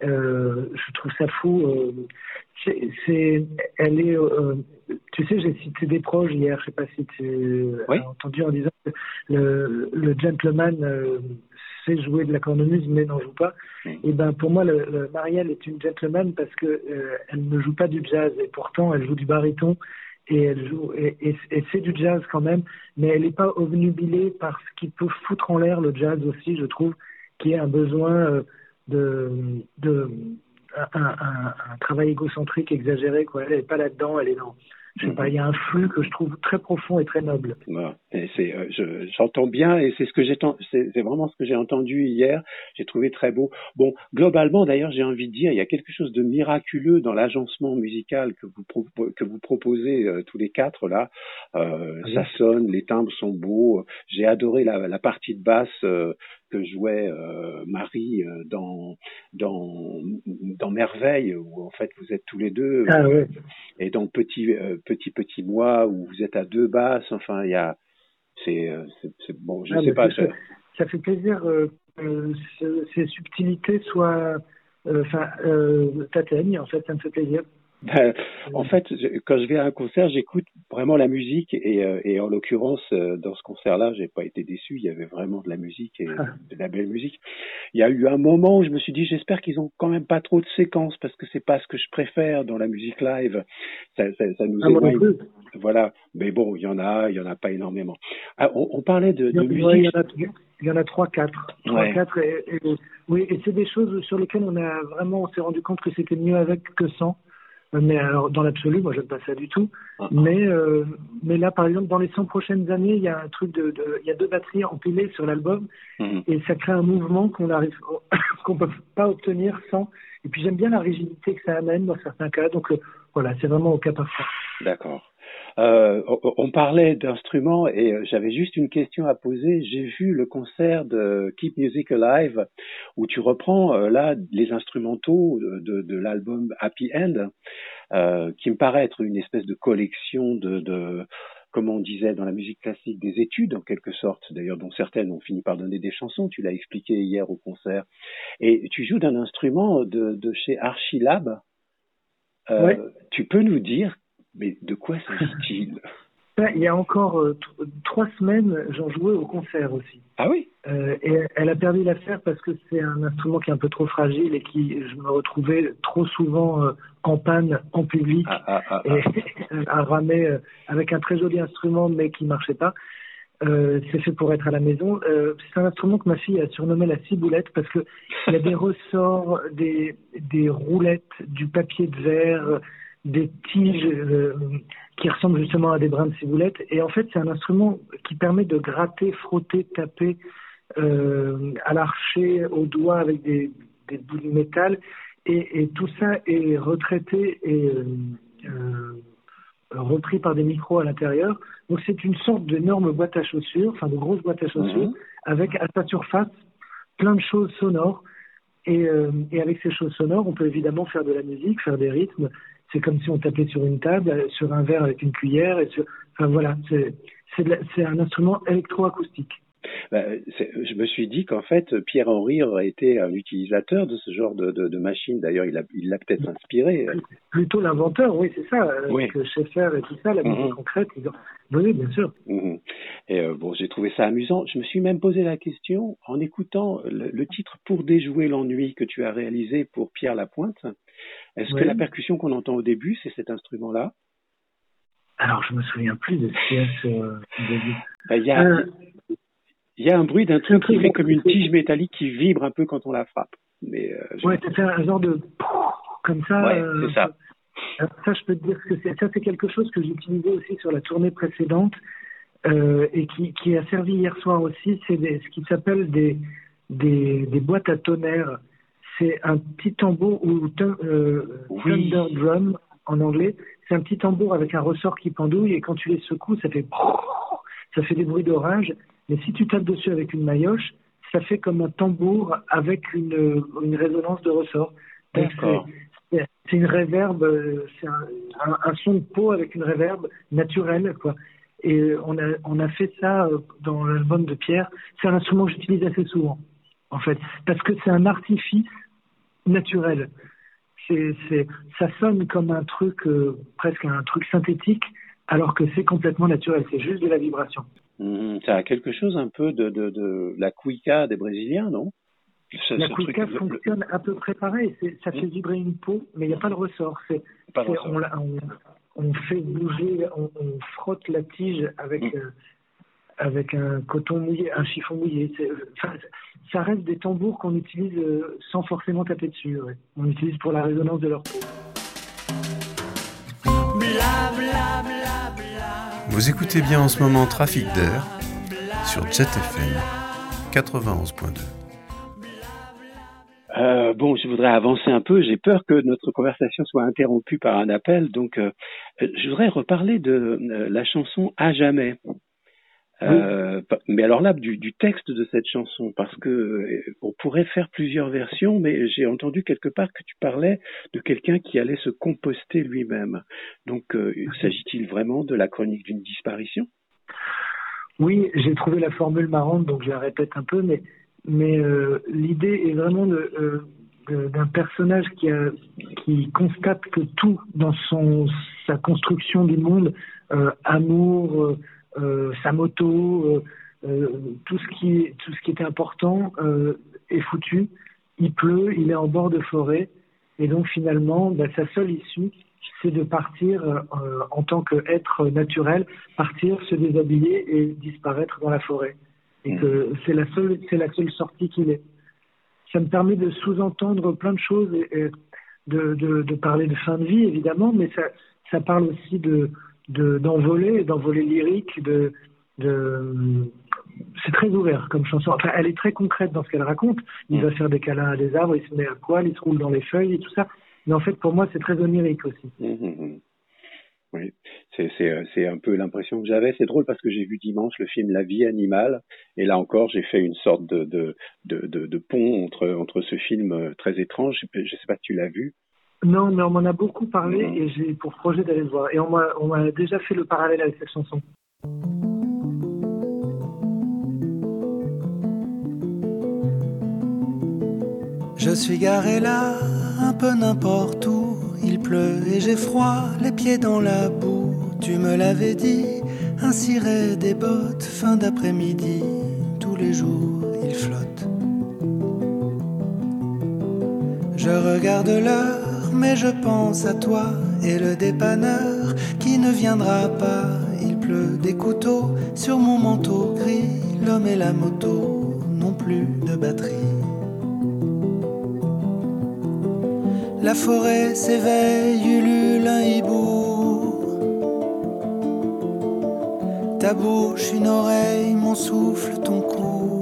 Euh, je trouve ça fou. Euh, c'est, c'est, elle est. Euh, tu sais, j'ai cité des proches hier. Je sais pas si tu Oui. as entendu en disant que le, le gentleman euh, sait jouer de la cornemuse mais n'en joue pas. Mm. Et ben pour moi, le, le Marielle est une gentleman parce que euh, elle ne joue pas du jazz et pourtant elle joue du baryton. Et elle joue, et, et, et c'est du jazz quand même, mais elle n'est pas obnubilée par ce qui peut foutre en l'air le jazz aussi, je trouve, qui est un besoin euh, de, de un, un, un travail égocentrique exagéré, quoi. Elle n'est pas là-dedans, elle est dans, je sais Mhm. pas, il y a un flux que je trouve très profond et très noble. Voilà. Et c'est, euh, je, j'entends bien et c'est ce que j'ai, c'est, c'est vraiment ce que j'ai entendu hier. J'ai trouvé très beau. Bon, globalement, d'ailleurs, j'ai envie de dire, il y a quelque chose de miraculeux dans l'agencement musical que vous pro- que vous proposez euh, tous les quatre là. Euh, Oui. Ça sonne, les timbres sont beaux. J'ai adoré la, la partie de basse euh, que jouait euh, Marie euh, dans dans dans Merveille où en fait vous êtes tous les deux. Ah ouais. Et dans Petit euh, Petit Petit Moi où vous êtes à deux basses. Enfin, il y a c'est, c'est, c'est bon, je Ah, sais bah, pas. ça, Je... ça fait plaisir euh, que ce- ces subtilités soient, euh, enfin, euh, t'atteignent. En fait, ça me fait plaisir. Ben, en fait, je, quand je vais à un concert, j'écoute vraiment la musique et, euh, et en l'occurrence, euh, dans ce concert-là, j'ai pas été déçu. Il y avait vraiment de la musique et Ah. de la belle musique. Il y a eu un moment où je me suis dit, j'espère qu'ils ont quand même pas trop de séquences parce que c'est pas ce que je préfère dans la musique live. Ça, ça, ça nous Ah, moi non éloigne. plus. Voilà. Mais bon, il y en a, il y en a pas énormément. Ah, on, on parlait de, Il y en, de ouais, il y musique. en a, il y en a trois, quatre. Trois, Ouais. quatre. Et, et, oui, et c'est des choses sur lesquelles on a vraiment, on s'est rendu compte que c'était mieux avec que sans. Mais alors, dans l'absolu, moi, j'aime pas ça du tout. Uh-huh. Mais, euh, mais là, par exemple, dans les cent prochaines années, il y a un truc de, de il y a deux batteries empilées sur l'album, Mm-hmm. et ça crée un mouvement qu'on arrive, qu'on peut pas obtenir sans. Et puis, j'aime bien la rigidité que ça amène dans certains cas. Donc, euh, voilà, c'est vraiment au cas par cas. D'accord. Euh, on, on parlait d'instruments et euh, j'avais juste une question à poser. J'ai vu le concert de Keep Music Alive où tu reprends euh, là les instrumentaux de, de, de l'album Happy End, euh, qui me paraît être une espèce de collection de, de, comme on disait dans la musique classique, des études en quelque sorte, d'ailleurs dont certaines ont fini par donner des chansons. Tu l'as expliqué hier au concert. Et tu joues d'un instrument de, de chez Archilab. Euh, Ouais. Tu peux nous dire Mais de quoi s'agit-il? Il y a encore euh, t- trois semaines, j'en jouais au concert aussi. Ah oui? Euh, et elle a perdu l'affaire parce que c'est un instrument qui est un peu trop fragile et qui, je me retrouvais trop souvent euh, en panne, en public, ah, ah, ah, et ah. à ramer euh, avec un très joli instrument mais qui marchait pas. Euh, c'est fait pour être à la maison. Euh, c'est un instrument que ma fille a surnommé la ciboulette parce que il y a des ressorts, des, des roulettes, du papier de verre, des tiges euh, qui ressemblent justement à des brins de ciboulette. Et en fait, c'est un instrument qui permet de gratter, frotter, taper euh, à l'archet, au doigt avec des, des bouts de métal. Et, et tout ça est retraité et euh, euh, repris par des micros à l'intérieur. Donc c'est une sorte d'énorme boîte à chaussures, enfin de grosse boîte à chaussures, mmh. avec à sa surface plein de choses sonores. Et, euh, et avec ces choses sonores, on peut évidemment faire de la musique, faire des rythmes. C'est comme si on tapait sur une table, sur un verre avec une cuillère. Et sur... Enfin voilà, c'est, c'est, de la... c'est un instrument électroacoustique. Bah, c'est, je me suis dit qu'en fait, Pierre-Henri aurait été un utilisateur de ce genre de, de, de machine. D'ailleurs, il, a, il l'a peut-être inspiré. Plutôt l'inventeur, oui, c'est ça. Oui. Avec Schaeffer et tout ça, la musique mmh. concrète. Ils ont... Oui, bien sûr. Mmh. Et euh, bon, j'ai trouvé ça amusant. Je me suis même posé la question en écoutant le, le titre Pour déjouer l'ennui que tu as réalisé pour Pierre Lapointe. Est-ce oui. que la percussion qu'on entend au début, c'est cet instrument-là? Alors, je me souviens plus de ce qu'il y a sur le début. Ben, y a... euh... Il y a un bruit d'un truc qui fait comme une tige métallique qui vibre un peu quand on la frappe. Mais euh, ouais, ça fait un genre de comme ça. Ouais, euh, c'est ça. Ça, je peux te dire que c'est ça, c'est quelque chose que j'utilisais aussi sur la tournée précédente euh, et qui, qui a servi hier soir aussi. C'est des, ce qui s'appelle des, des des boîtes à tonnerre. C'est un petit tambour ou euh, oui. thunder drum en anglais. C'est un petit tambour avec un ressort qui pendouille et quand tu les secoues, ça fait ça fait des bruits d'orage. Mais si tu tapes dessus avec une maillotche, ça fait comme un tambour avec une, une résonance de ressort. Donc c'est, c'est une réverbe, c'est un, un, un son de peau avec une réverbe naturelle, quoi. Et on a, on a fait ça dans l'album de Pierre. C'est un instrument que j'utilise assez souvent, en fait, parce que c'est un artifice naturel. C'est, c'est, ça sonne comme un truc, euh, presque un truc synthétique, alors que c'est complètement naturel. C'est juste de la vibration. Mmh, ça a quelque chose un peu de, de, de la cuica des Brésiliens, non? Ce, la ce cuica truc, fonctionne le... à peu près pareil. C'est, ça fait vibrer une peau, mais il n'y a pas de ressort. C'est, pas de c'est, ressort. On, on, on fait bouger, on, on frotte la tige avec, mmh. euh, avec un coton mouillé, un chiffon mouillé. C'est, enfin, ça reste des tambours qu'on utilise euh, sans forcément taper dessus. Ouais. On utilise pour la résonance de leur peau. Bla, bla, bla, bla. Vous écoutez bien en ce moment Trafic d'air sur Jet F M quatre-vingt-onze point deux. Euh, bon, je voudrais avancer un peu. J'ai peur que notre conversation soit interrompue par un appel. Donc, euh, je voudrais reparler de euh, la chanson À jamais. Euh, oui. Mais alors là, du, du texte de cette chanson, parce que euh, on pourrait faire plusieurs versions, mais j'ai entendu quelque part que tu parlais de quelqu'un qui allait se composter lui-même. Donc, euh, s'agit-il vraiment de la chronique d'une disparition? Oui, j'ai trouvé la formule marrante, donc je la répète un peu, mais mais euh, l'idée est vraiment de, euh, de, d'un personnage qui a qui constate que tout dans son sa construction du monde, euh, amour. Euh, Euh, sa moto, euh, euh, tout ce qui tout ce qui était important euh, est foutu. Il pleut, il est en bord de forêt, et donc finalement, bah, sa seule issue, c'est de partir euh, en tant qu'être naturel, partir, se déshabiller et disparaître dans la forêt. Et que c'est la seule c'est la seule sortie qu'il ait. Ça me permet de sous-entendre plein de choses et, et de, de de parler de fin de vie évidemment, mais ça ça parle aussi de De, d'envolée, d'envolée lyrique, de, de, c'est très ouvert comme chanson. Enfin, elle est très concrète dans ce qu'elle raconte. Il mmh. va faire des câlins à des arbres, il se met à poil, il se roule dans les feuilles et tout ça. Mais en fait, pour moi, c'est très onirique aussi. Mmh. Oui, c'est, c'est, c'est un peu l'impression que j'avais. C'est drôle parce que j'ai vu dimanche le film La vie animale. Et là encore, j'ai fait une sorte de, de, de, de, de pont entre, entre ce film très étrange. Je ne sais pas si tu l'as vu. Non, mais on m'en a beaucoup parlé mmh. et j'ai pour projet d'aller le voir. Et on m'a, on m'a déjà fait le parallèle avec cette chanson. Je suis garé là, un peu n'importe où. Il pleut et j'ai froid, les pieds dans la boue. Tu me l'avais dit, un ciré des bottes, fin d'après-midi, tous les jours il flotte. Je regarde l'heure, mais je pense à toi et le dépanneur qui ne viendra pas. Il pleut des couteaux sur mon manteau gris, l'homme et la moto n'ont plus de batterie. La forêt s'éveille, ulule un hibou. Ta bouche, une oreille, mon souffle, ton cou.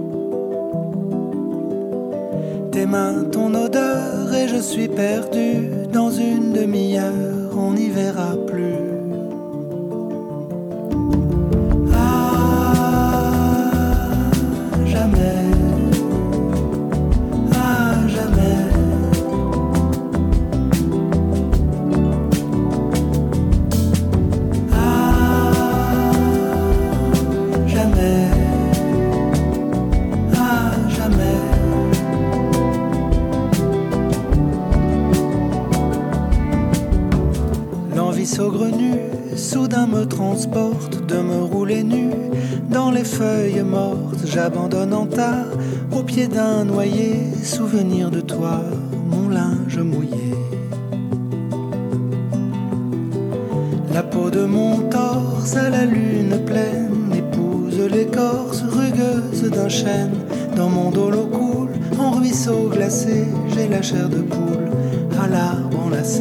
Tes mains, ton odeur, et je suis perdu. Dans une demi-heure, on n'y verra plus. Ah, jamais. Ah, jamais. Saugrenue, soudain me transporte de me rouler nu dans les feuilles mortes. J'abandonne en tas au pied d'un noyer, souvenir de toi, mon linge mouillé. La peau de mon torse à la lune pleine épouse l'écorce rugueuse d'un chêne. Dans mon dos l'eau coule en ruisseau glacé, j'ai la chair de poule à l'arbre enlacé.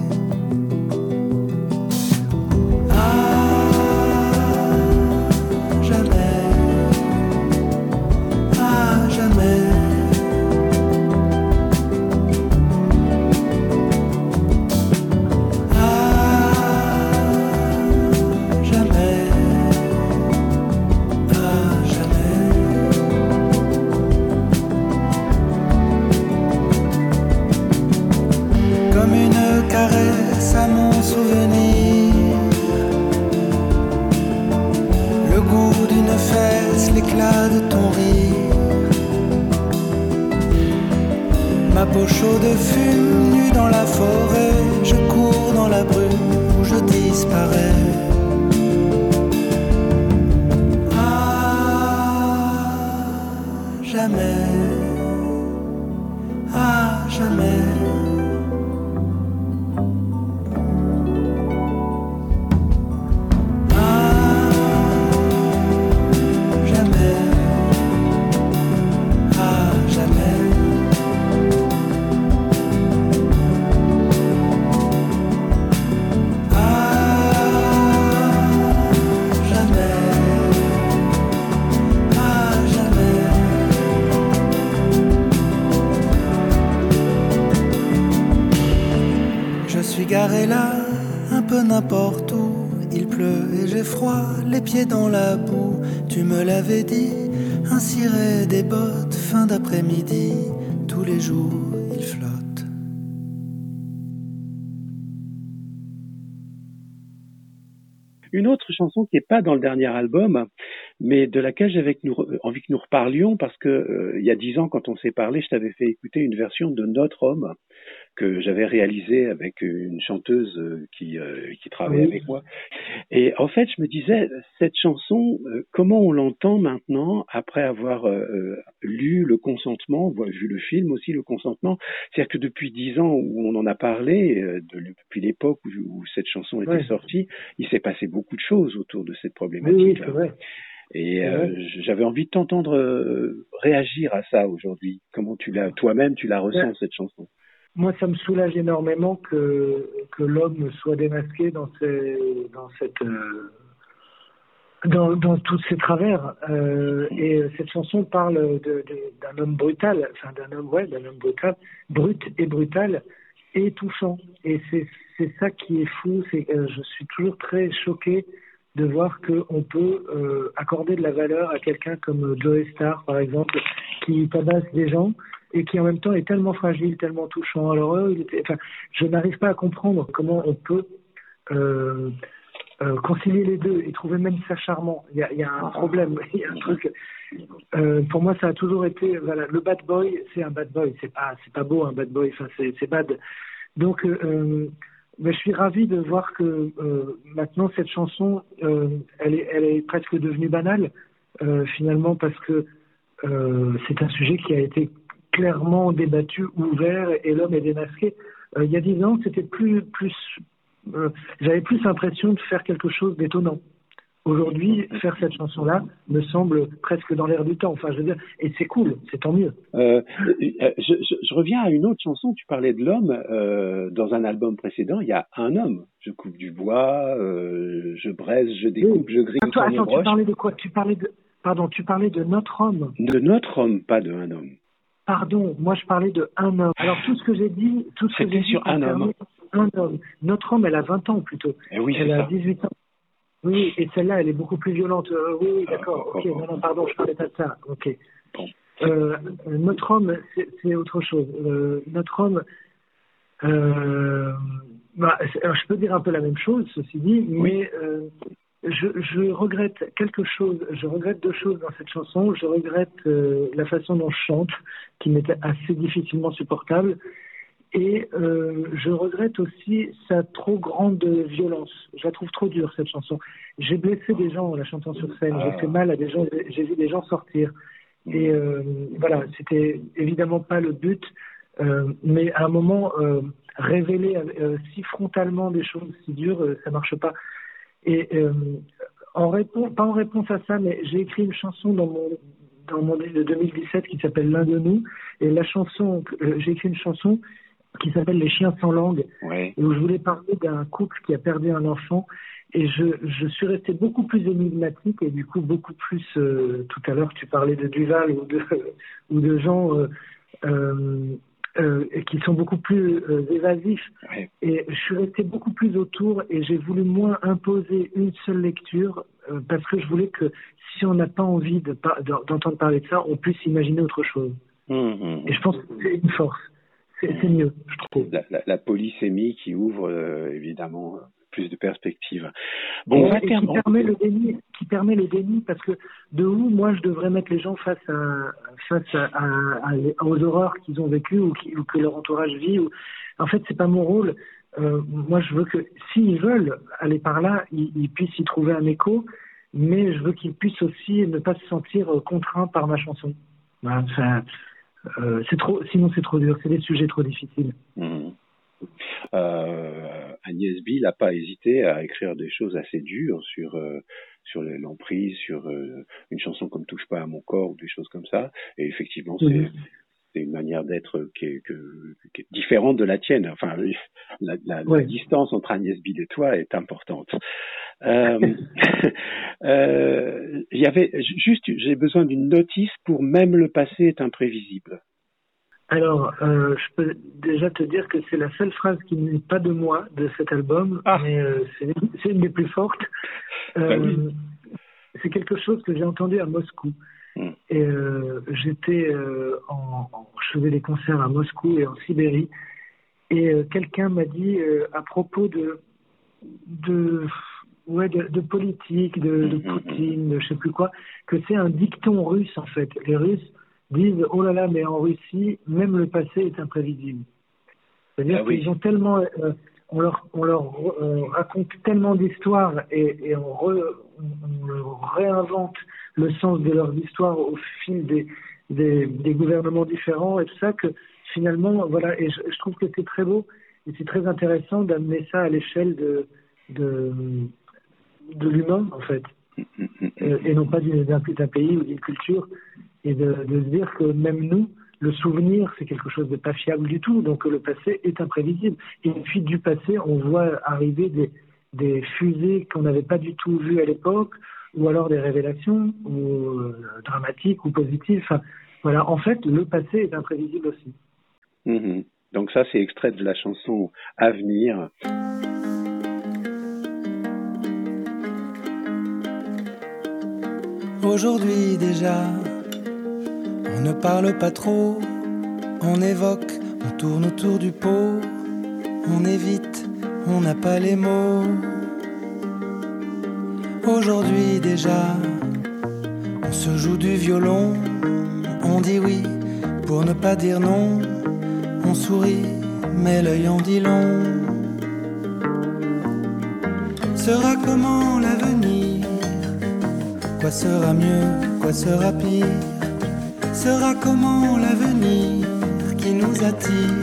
N'importe où, il pleut et j'ai froid, les pieds dans la boue. Tu me l'avais dit, un ciré des bottes, fin d'après-midi, tous les jours il flotte. Une autre chanson qui n'est pas dans le dernier album, mais de laquelle j'avais envie que nous reparlions, parce que euh, il y a dix ans, quand on s'est parlé, je t'avais fait écouter une version de Notre Homme que j'avais réalisée avec une chanteuse qui, euh, qui travaillait oui. avec moi. Et en fait, je me disais, cette chanson, euh, comment on l'entend maintenant, après avoir euh, lu Le Consentement, vu le film aussi, Le Consentement, c'est-à-dire que depuis dix ans où on en a parlé, euh, de, depuis l'époque où, où cette chanson était ouais. sortie, il s'est passé beaucoup de choses autour de cette problématique. Oui, oui, c'est vrai. Et euh, j'avais envie de t'entendre euh, réagir à ça aujourd'hui. Comment tu l'as, toi-même, tu la ressens, ouais. cette chanson? Moi, ça me soulage énormément que que l'homme soit démasqué dans ces dans cette euh, dans dans tous ces travers. Euh, et cette chanson parle de, de d'un homme brutal, enfin d'un homme ouais, d'un homme brutal, brut et brutal et touchant. Et c'est c'est ça qui est fou. C'est que je suis toujours très choqué de voir qu'on peut euh, accorder de la valeur à quelqu'un comme Joey Starr, par exemple, qui tabasse des gens et qui en même temps est tellement fragile, tellement touchant. Alors, euh, il était, enfin, je n'arrive pas à comprendre comment on peut euh, euh, concilier les deux et trouver même ça charmant. Il y a, il y a un problème, il y a un truc. Euh, pour moi, ça a toujours été, voilà, le bad boy, c'est un bad boy. C'est pas, c'est pas beau un bad boy. Enfin, c'est, c'est bad. Donc, euh, mais je suis ravi de voir que euh, maintenant cette chanson, euh, elle, est, elle est presque devenue banale euh, finalement parce que euh, c'est un sujet qui a été clairement débattu, ouvert et l'homme est démasqué. Euh, il y a dix ans, c'était plus, plus, euh, j'avais plus l'impression de faire quelque chose d'étonnant. Aujourd'hui, faire cette chanson-là me semble presque dans l'air du temps. Enfin, je veux dire, et c'est cool, c'est tant mieux. Euh, je, je, je reviens à une autre chanson. Tu parlais de l'homme. Euh, dans un album précédent, il y a un homme. Je coupe du bois, euh, je braise, je découpe, oui. je grille. Attends, attends tu parlais de quoi? Tu parlais de, pardon, tu parlais de notre homme. De notre homme, pas de un homme. Pardon, moi je parlais de un homme. Alors tout ce que j'ai dit, tout ce que j'ai dit sur un homme. un homme. Notre homme, elle a vingt ans plutôt. Et oui, elle c'est a ça. dix-huit ans. Oui, et celle-là, elle est beaucoup plus violente. Euh, oui, oui, d'accord. Ah, ok, oh, oh, non, non, pardon, je parlais pas de ça. Ok. Bon. Euh, notre homme, c'est, c'est autre chose. Euh, notre homme, euh, bah, alors, je peux dire un peu la même chose, ceci dit, oui. mais euh, je, je regrette quelque chose. Je regrette deux choses dans cette chanson. Je regrette euh, la façon dont je chante, qui m'était assez difficilement supportable. Et euh, je regrette aussi sa trop grande violence. Je la trouve trop dure, cette chanson. J'ai blessé des gens en la chantant sur scène. Ah. J'ai fait mal à des gens. J'ai vu des gens sortir. Et euh, voilà, c'était évidemment pas le but. Euh, mais à un moment, euh, révéler euh, si frontalement des choses si dures, euh, ça marche pas. Et euh, en réponse, pas en réponse à ça, mais j'ai écrit une chanson dans mon dans mon de deux mille dix-sept qui s'appelle L'un de nous. Et la chanson, euh, j'ai écrit une chanson qui s'appelle Les chiens sans langue, ouais. et où je voulais parler d'un couple qui a perdu un enfant, et je, je suis resté beaucoup plus énigmatique, et du coup beaucoup plus, euh, tout à l'heure tu parlais de Duval ou de, ou de gens euh, euh, euh, qui sont beaucoup plus euh, évasifs, ouais. et je suis resté beaucoup plus autour, et j'ai voulu moins imposer une seule lecture, euh, parce que je voulais que si on n'a pas envie de, d'entendre parler de ça, on puisse imaginer autre chose. Mmh. Et je pense que c'est une force. C'est, c'est mieux, je trouve. La, la, la polysémie qui ouvre euh, évidemment plus de perspectives. Bon, ouais, on va et terminer. Qui permet le déni, qui permet le déni, parce que de où moi je devrais mettre les gens face à face à, à, à aux horreurs qu'ils ont vécues ou, qui, ou que leur entourage vit. Ou... En fait, c'est pas mon rôle. Euh, moi, je veux que s'ils veulent aller par là, ils, ils puissent y trouver un écho, mais je veux qu'ils puissent aussi ne pas se sentir contraints par ma chanson. Enfin, Euh, c'est trop, sinon c'est trop dur, c'est des sujets trop difficiles. Mmh. Euh, Agnès B n'a pas hésité à écrire des choses assez dures sur euh, sur l'emprise, sur euh, une chanson comme Touche pas à mon corps ou des choses comme ça. Et effectivement, c'est, mmh. c'est une manière d'être qui est, que, qui est différente de la tienne. Enfin, la, la, ouais. la distance entre Agnès B et toi est importante. Euh, euh, y avait juste, j'ai besoin d'une notice pour même le passé est imprévisible. Alors, euh, je peux déjà te dire que c'est la seule phrase qui n'est pas de moi de cet album, ah. mais euh, c'est, c'est une des plus fortes. Euh, ben oui. C'est quelque chose que j'ai entendu à Moscou. Mm. Et euh, j'étais euh, en, en, je faisais des concerts à Moscou et en Sibérie, et euh, quelqu'un m'a dit euh, à propos de de Ouais, de, de politique, de, de Poutine, de je sais plus quoi, que c'est un dicton russe en fait. Les Russes disent oh là là, mais en Russie, même le passé est imprévisible. C'est-à-dire ah, qu'ils oui. ont tellement, euh, on leur, on leur euh, raconte tellement d'histoires et, et on, re, on, on réinvente le sens de leurs histoires au fil des, des, des gouvernements différents et tout ça que finalement, voilà. Et je, je trouve que c'est très beau et c'est très intéressant d'amener ça à l'échelle de de de l'humain en fait euh, et non pas d'un, d'un pays ou d'une culture et de, de se dire que même nous le souvenir c'est quelque chose de pas fiable du tout, donc le passé est imprévisible et puis du passé on voit arriver des, des fusées qu'on n'avait pas du tout vues à l'époque ou alors des révélations ou euh, dramatiques ou positives, enfin voilà, en fait le passé est imprévisible aussi. Mmh. Donc ça c'est extrait de la chanson Avenir. Aujourd'hui déjà, on ne parle pas trop, on évoque, on tourne autour du pot, on évite, on n'a pas les mots. Aujourd'hui déjà, on se joue du violon, on dit oui pour ne pas dire non, on sourit, mais l'œil en dit long. Sera comment l'avenir? Quoi sera mieux? Quoi sera pire? Sera comment l'avenir qui nous attire?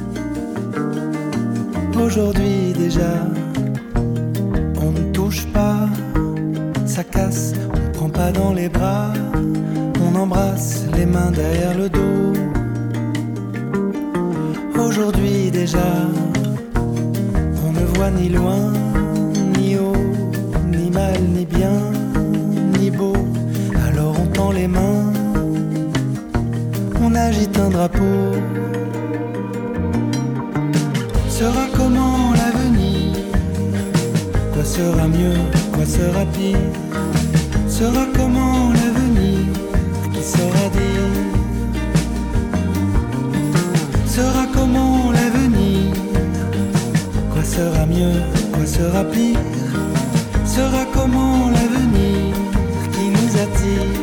Aujourd'hui déjà, on ne touche pas, ça casse, on prend pas dans les bras, on embrasse les mains derrière le dos. Aujourd'hui déjà, on ne voit ni loin, ni haut, ni mal, ni bien, ni beau. Alors on tend les mains, on agite un drapeau. Sera comment l'avenir? Quoi sera mieux? Quoi sera pire? Sera comment l'avenir qui saura dire? Sera comment l'avenir? Quoi sera mieux? Quoi sera pire? Sera comment l'avenir qui nous attire?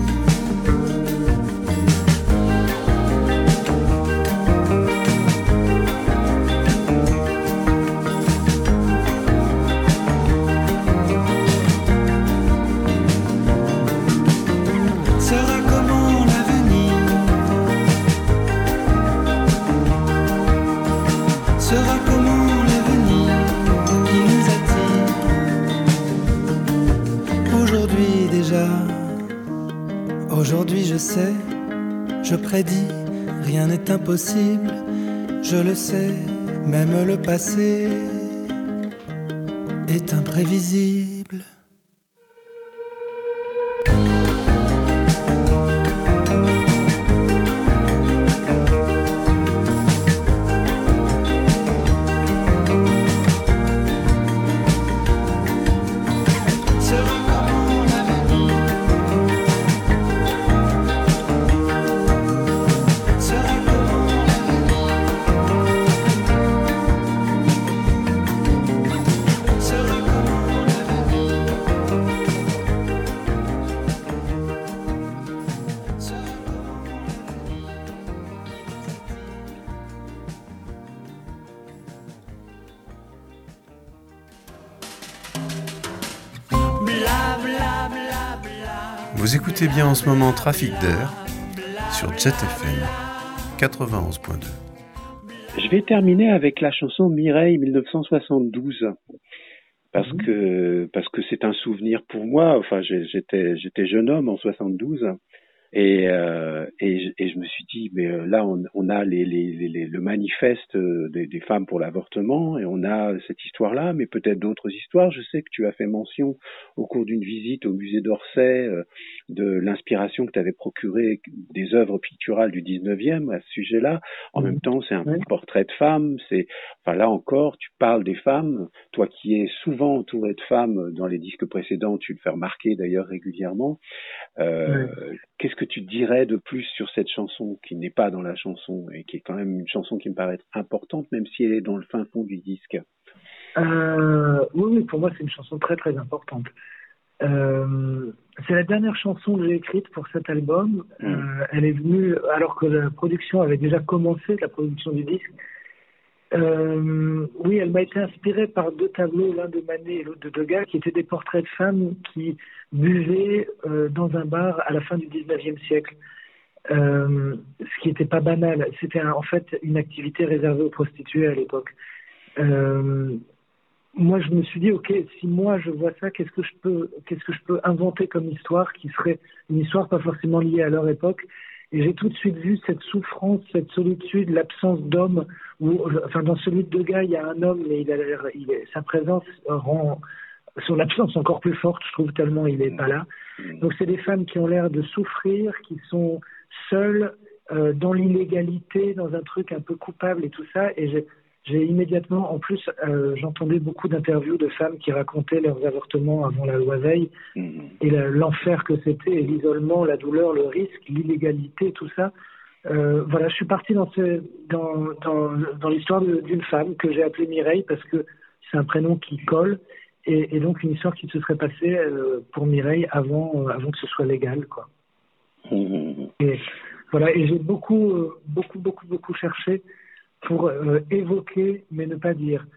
Aujourd'hui je sais, je prédis, rien n'est impossible, je le sais, même le passé est imprévisible. Vous écoutez bien en ce moment Trafic d'air sur Jet F M quatre-vingt-onze point deux. Je vais terminer avec la chanson Mireille dix-neuf cent soixante-douze parce mmh. que parce que c'est un souvenir pour moi. Enfin, j'étais j'étais jeune homme en soixante-douze et euh, et, et je me suis dit mais là on, on a les, les, les, le manifeste des, des femmes pour l'avortement et on a cette histoire-là, mais peut-être d'autres histoires. Je sais que tu as fait mention au cours d'une visite au musée d'Orsay euh, de l'inspiration que tu avais procurée des œuvres picturales du dix-neuvième à ce sujet-là. En mmh. même temps, c'est un oui. portrait de femme. C'est, enfin là encore, tu parles des femmes. Toi qui es souvent entouré de femmes dans les disques précédents, tu le fais remarquer d'ailleurs régulièrement. Euh, oui. Qu'est-ce que tu dirais de plus sur cette chanson qui n'est pas dans la chanson et qui est quand même une chanson qui me paraît importante, même si elle est dans le fin fond du disque? euh, Oui, oui, pour moi, c'est une chanson très très importante. Euh, c'est la dernière chanson que j'ai écrite pour cet album. Mmh. Euh, elle est venue alors que la production avait déjà commencé, la production du disque. Euh, oui, elle m'a été inspirée par deux tableaux, l'un de Manet et l'autre de Degas, qui étaient des portraits de femmes qui buvaient euh, dans un bar à la fin du dix-neuvième siècle. Euh, ce qui n'était pas banal. C'était un, en fait une activité réservée aux prostituées à l'époque. Euh, moi, je me suis dit, ok, si moi je vois ça, qu'est-ce que je peux, qu'est-ce que je peux inventer comme histoire qui serait une histoire pas forcément liée à leur époque. Et j'ai tout de suite vu cette souffrance, cette solitude, l'absence d'homme. Où, enfin, dans celui de Degas, il y a un homme, mais il a l'air, il est, sa présence rend son absence encore plus forte, je trouve, tellement il n'est pas là. Donc, c'est des femmes qui ont l'air de souffrir, qui sont seules, euh, dans l'illégalité, dans un truc un peu coupable et tout ça. Et j'ai, j'ai immédiatement, en plus, euh, j'entendais beaucoup d'interviews de femmes qui racontaient leurs avortements avant la loi Veil mmh. et la, l'enfer que c'était, et l'isolement, la douleur, le risque, l'illégalité, tout ça. Euh, voilà, je suis parti dans, ce, dans, dans, dans l'histoire de, d'une femme que j'ai appelée Mireille parce que c'est un prénom qui colle et, et donc une histoire qui se serait passée euh, pour Mireille avant, euh, avant que ce soit légal, quoi. Mmh. Et voilà, et j'ai beaucoup, euh, beaucoup, beaucoup, beaucoup cherché pour euh, évoquer, mais ne pas dire.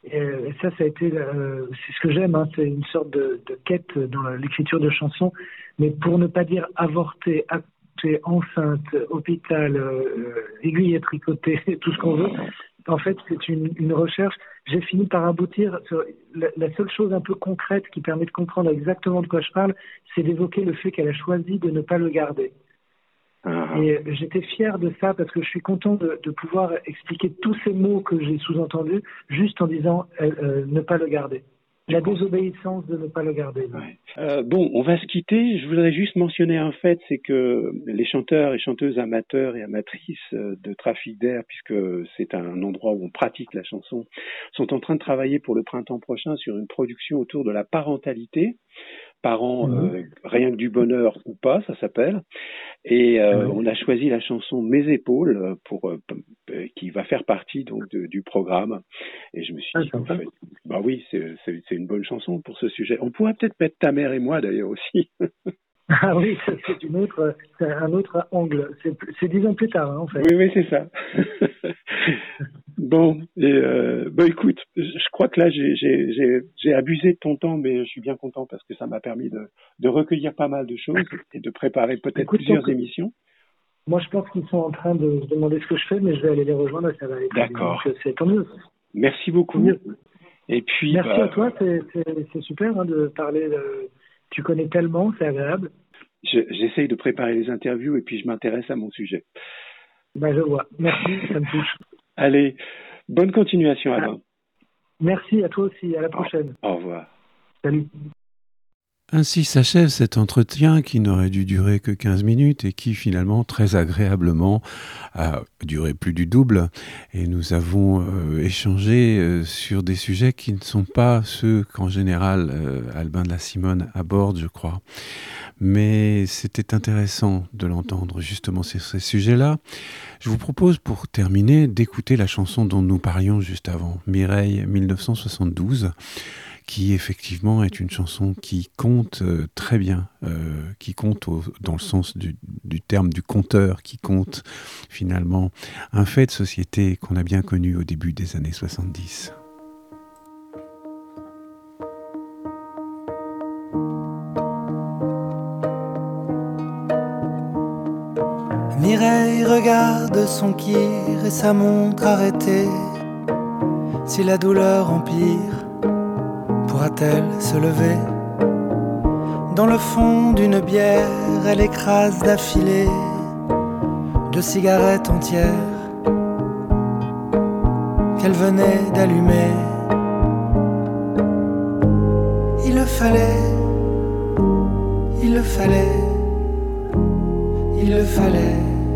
Et, et ça, ça a été, euh, c'est ce que j'aime, hein, c'est une sorte de, de quête dans l'écriture de chansons, mais pour ne pas dire avorter, accoucher, enceinte, hôpital, euh, aiguille à tricoter, tout ce qu'on veut. En fait, c'est une, une recherche. J'ai fini par aboutir sur la, la seule chose un peu concrète qui permet de comprendre exactement de quoi je parle, c'est d'évoquer le fait qu'elle a choisi de ne pas le garder. Et j'étais fier de ça parce que je suis content de, de pouvoir expliquer tous ces mots que j'ai sous-entendus juste en disant euh, euh, ne pas le garder. La désobéissance de ne pas le garder. Ouais. Euh, bon, on va se quitter. Je voudrais juste mentionner un fait, c'est que les chanteurs et chanteuses amateurs et amatrices de Trafic d'air, puisque c'est un endroit où on pratique la chanson, sont en train de travailler pour le printemps prochain sur une production autour de la parentalité. Parents, mmh. euh, rien que du bonheur ou pas, ça s'appelle. Et euh, mmh. on a choisi la chanson Mes épaules pour euh, qui va faire partie donc de, du programme. Et je me suis dit, ah, en fait, bah oui, c'est, c'est c'est une bonne chanson pour ce sujet. On pourrait peut-être mettre Ta mère et moi d'ailleurs aussi. Ah oui, c'est une autre, c'est un autre angle. C'est, c'est dix ans plus tard, hein, en fait. Oui, oui, c'est ça. Bon, et euh, bah écoute, je crois que là j'ai, j'ai, j'ai, j'ai abusé de ton temps, mais je suis bien content parce que ça m'a permis de, de recueillir pas mal de choses et de préparer peut-être écoute, plusieurs donc, émissions. Moi, je pense qu'ils sont en train de se demander ce que je fais, mais je vais aller les rejoindre et ça va aller. D'accord. Donc, c'est tant mieux. Merci beaucoup. Mieux. Et puis, merci bah, à toi, c'est, c'est, c'est super hein, de parler. De... Tu connais tellement, c'est agréable. Je, j'essaye de préparer les interviews et puis je m'intéresse à mon sujet. Ben, je vois. Merci, ça me touche. Allez, bonne continuation, Alain. Merci à toi aussi. À la prochaine. Au, au revoir. Salut. Ainsi s'achève cet entretien qui n'aurait dû durer que quinze minutes et qui finalement très agréablement a duré plus du double. Et nous avons euh, échangé euh, sur des sujets qui ne sont pas ceux qu'en général euh, Albin de la Simone aborde, je crois. Mais c'était intéressant de l'entendre justement sur ces sujets-là. Je vous propose pour terminer d'écouter la chanson dont nous parlions juste avant, Mireille dix-neuf cent soixante-douze, qui effectivement est une chanson qui compte euh, très bien, euh, qui compte au, dans le sens du, du terme du conteur, qui compte finalement un fait de société qu'on a bien connu au début des années soixante-dix. Mireille regarde son kir et sa montre arrêtée. Si la douleur empire, pourra-t-elle se lever? Dans le fond d'une bière, elle écrase d'affilée deux cigarettes entières qu'elle venait d'allumer. Il le fallait, il le fallait, il le fallait.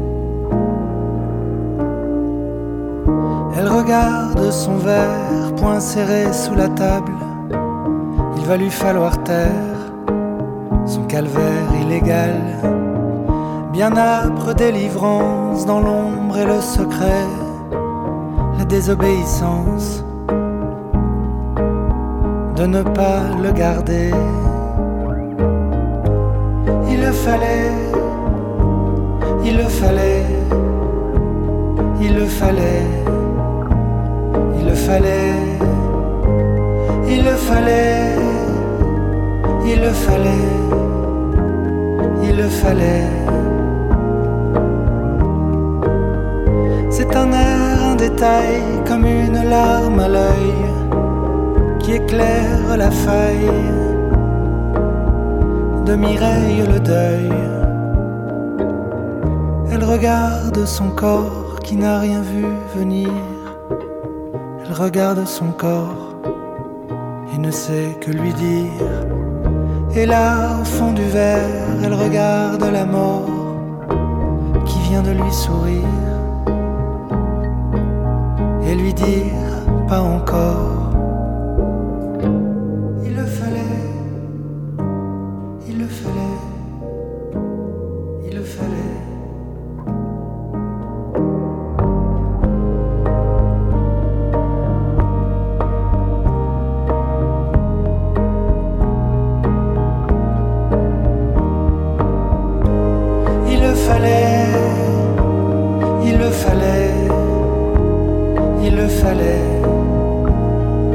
Elle regarde son verre, poing serré sous la table. Il va lui falloir taire son calvaire illégal. Bien âpre délivrance dans l'ombre et le secret, la désobéissance de ne pas le garder. Il le fallait, il le fallait, il le fallait. Il le fallait, il le fallait, il le fallait, il le fallait. C'est un air, un détail, comme une larme à l'œil qui éclaire la faille de Mireille le deuil. Elle regarde son corps qui n'a rien vu venir. Elle regarde son corps et ne sait que lui dire. Et là, au fond du verre, elle regarde la mort qui vient de lui sourire et lui dire pas encore. Il le fallait, il le fallait, il le fallait. Il le fallait,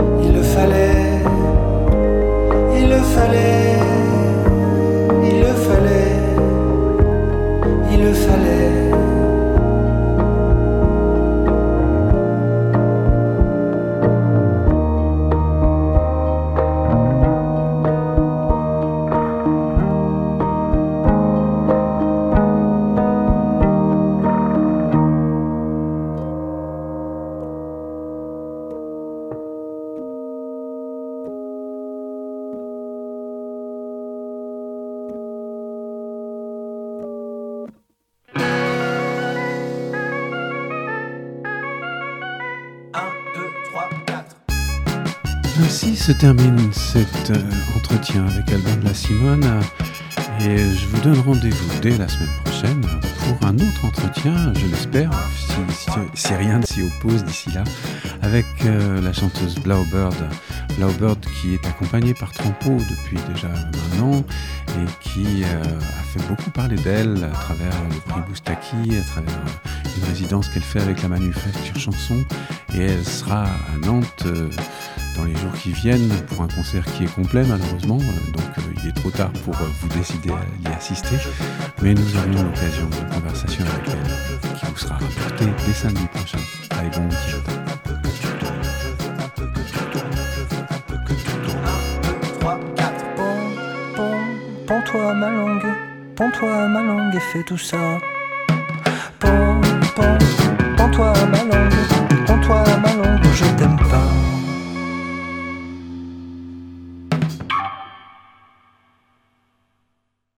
Ainsi se termine cet euh, entretien avec Alban de la Simone et je vous donne rendez-vous dès la semaine prochaine pour un autre entretien, je l'espère, si, si, si rien ne s'y oppose d'ici là, avec euh, la chanteuse Blaubird. Blaubird qui est accompagnée par Trampo depuis déjà un an et qui euh, a fait beaucoup parler d'elle à travers le prix Boustaki, à travers euh, une résidence qu'elle fait avec la Manufacture Chanson, et elle sera à Nantes euh, dans les jours qui viennent pour un concert qui est complet malheureusement, euh, donc euh, il est trop tard pour euh, vous décider à y assister, mais nous aurons l'occasion de conversation avec elle qui vous sera rapportée dès samedi prochain. Allez, bon week-end. Pends-toi ma langue, pends-toi ma langue et fais tout ça.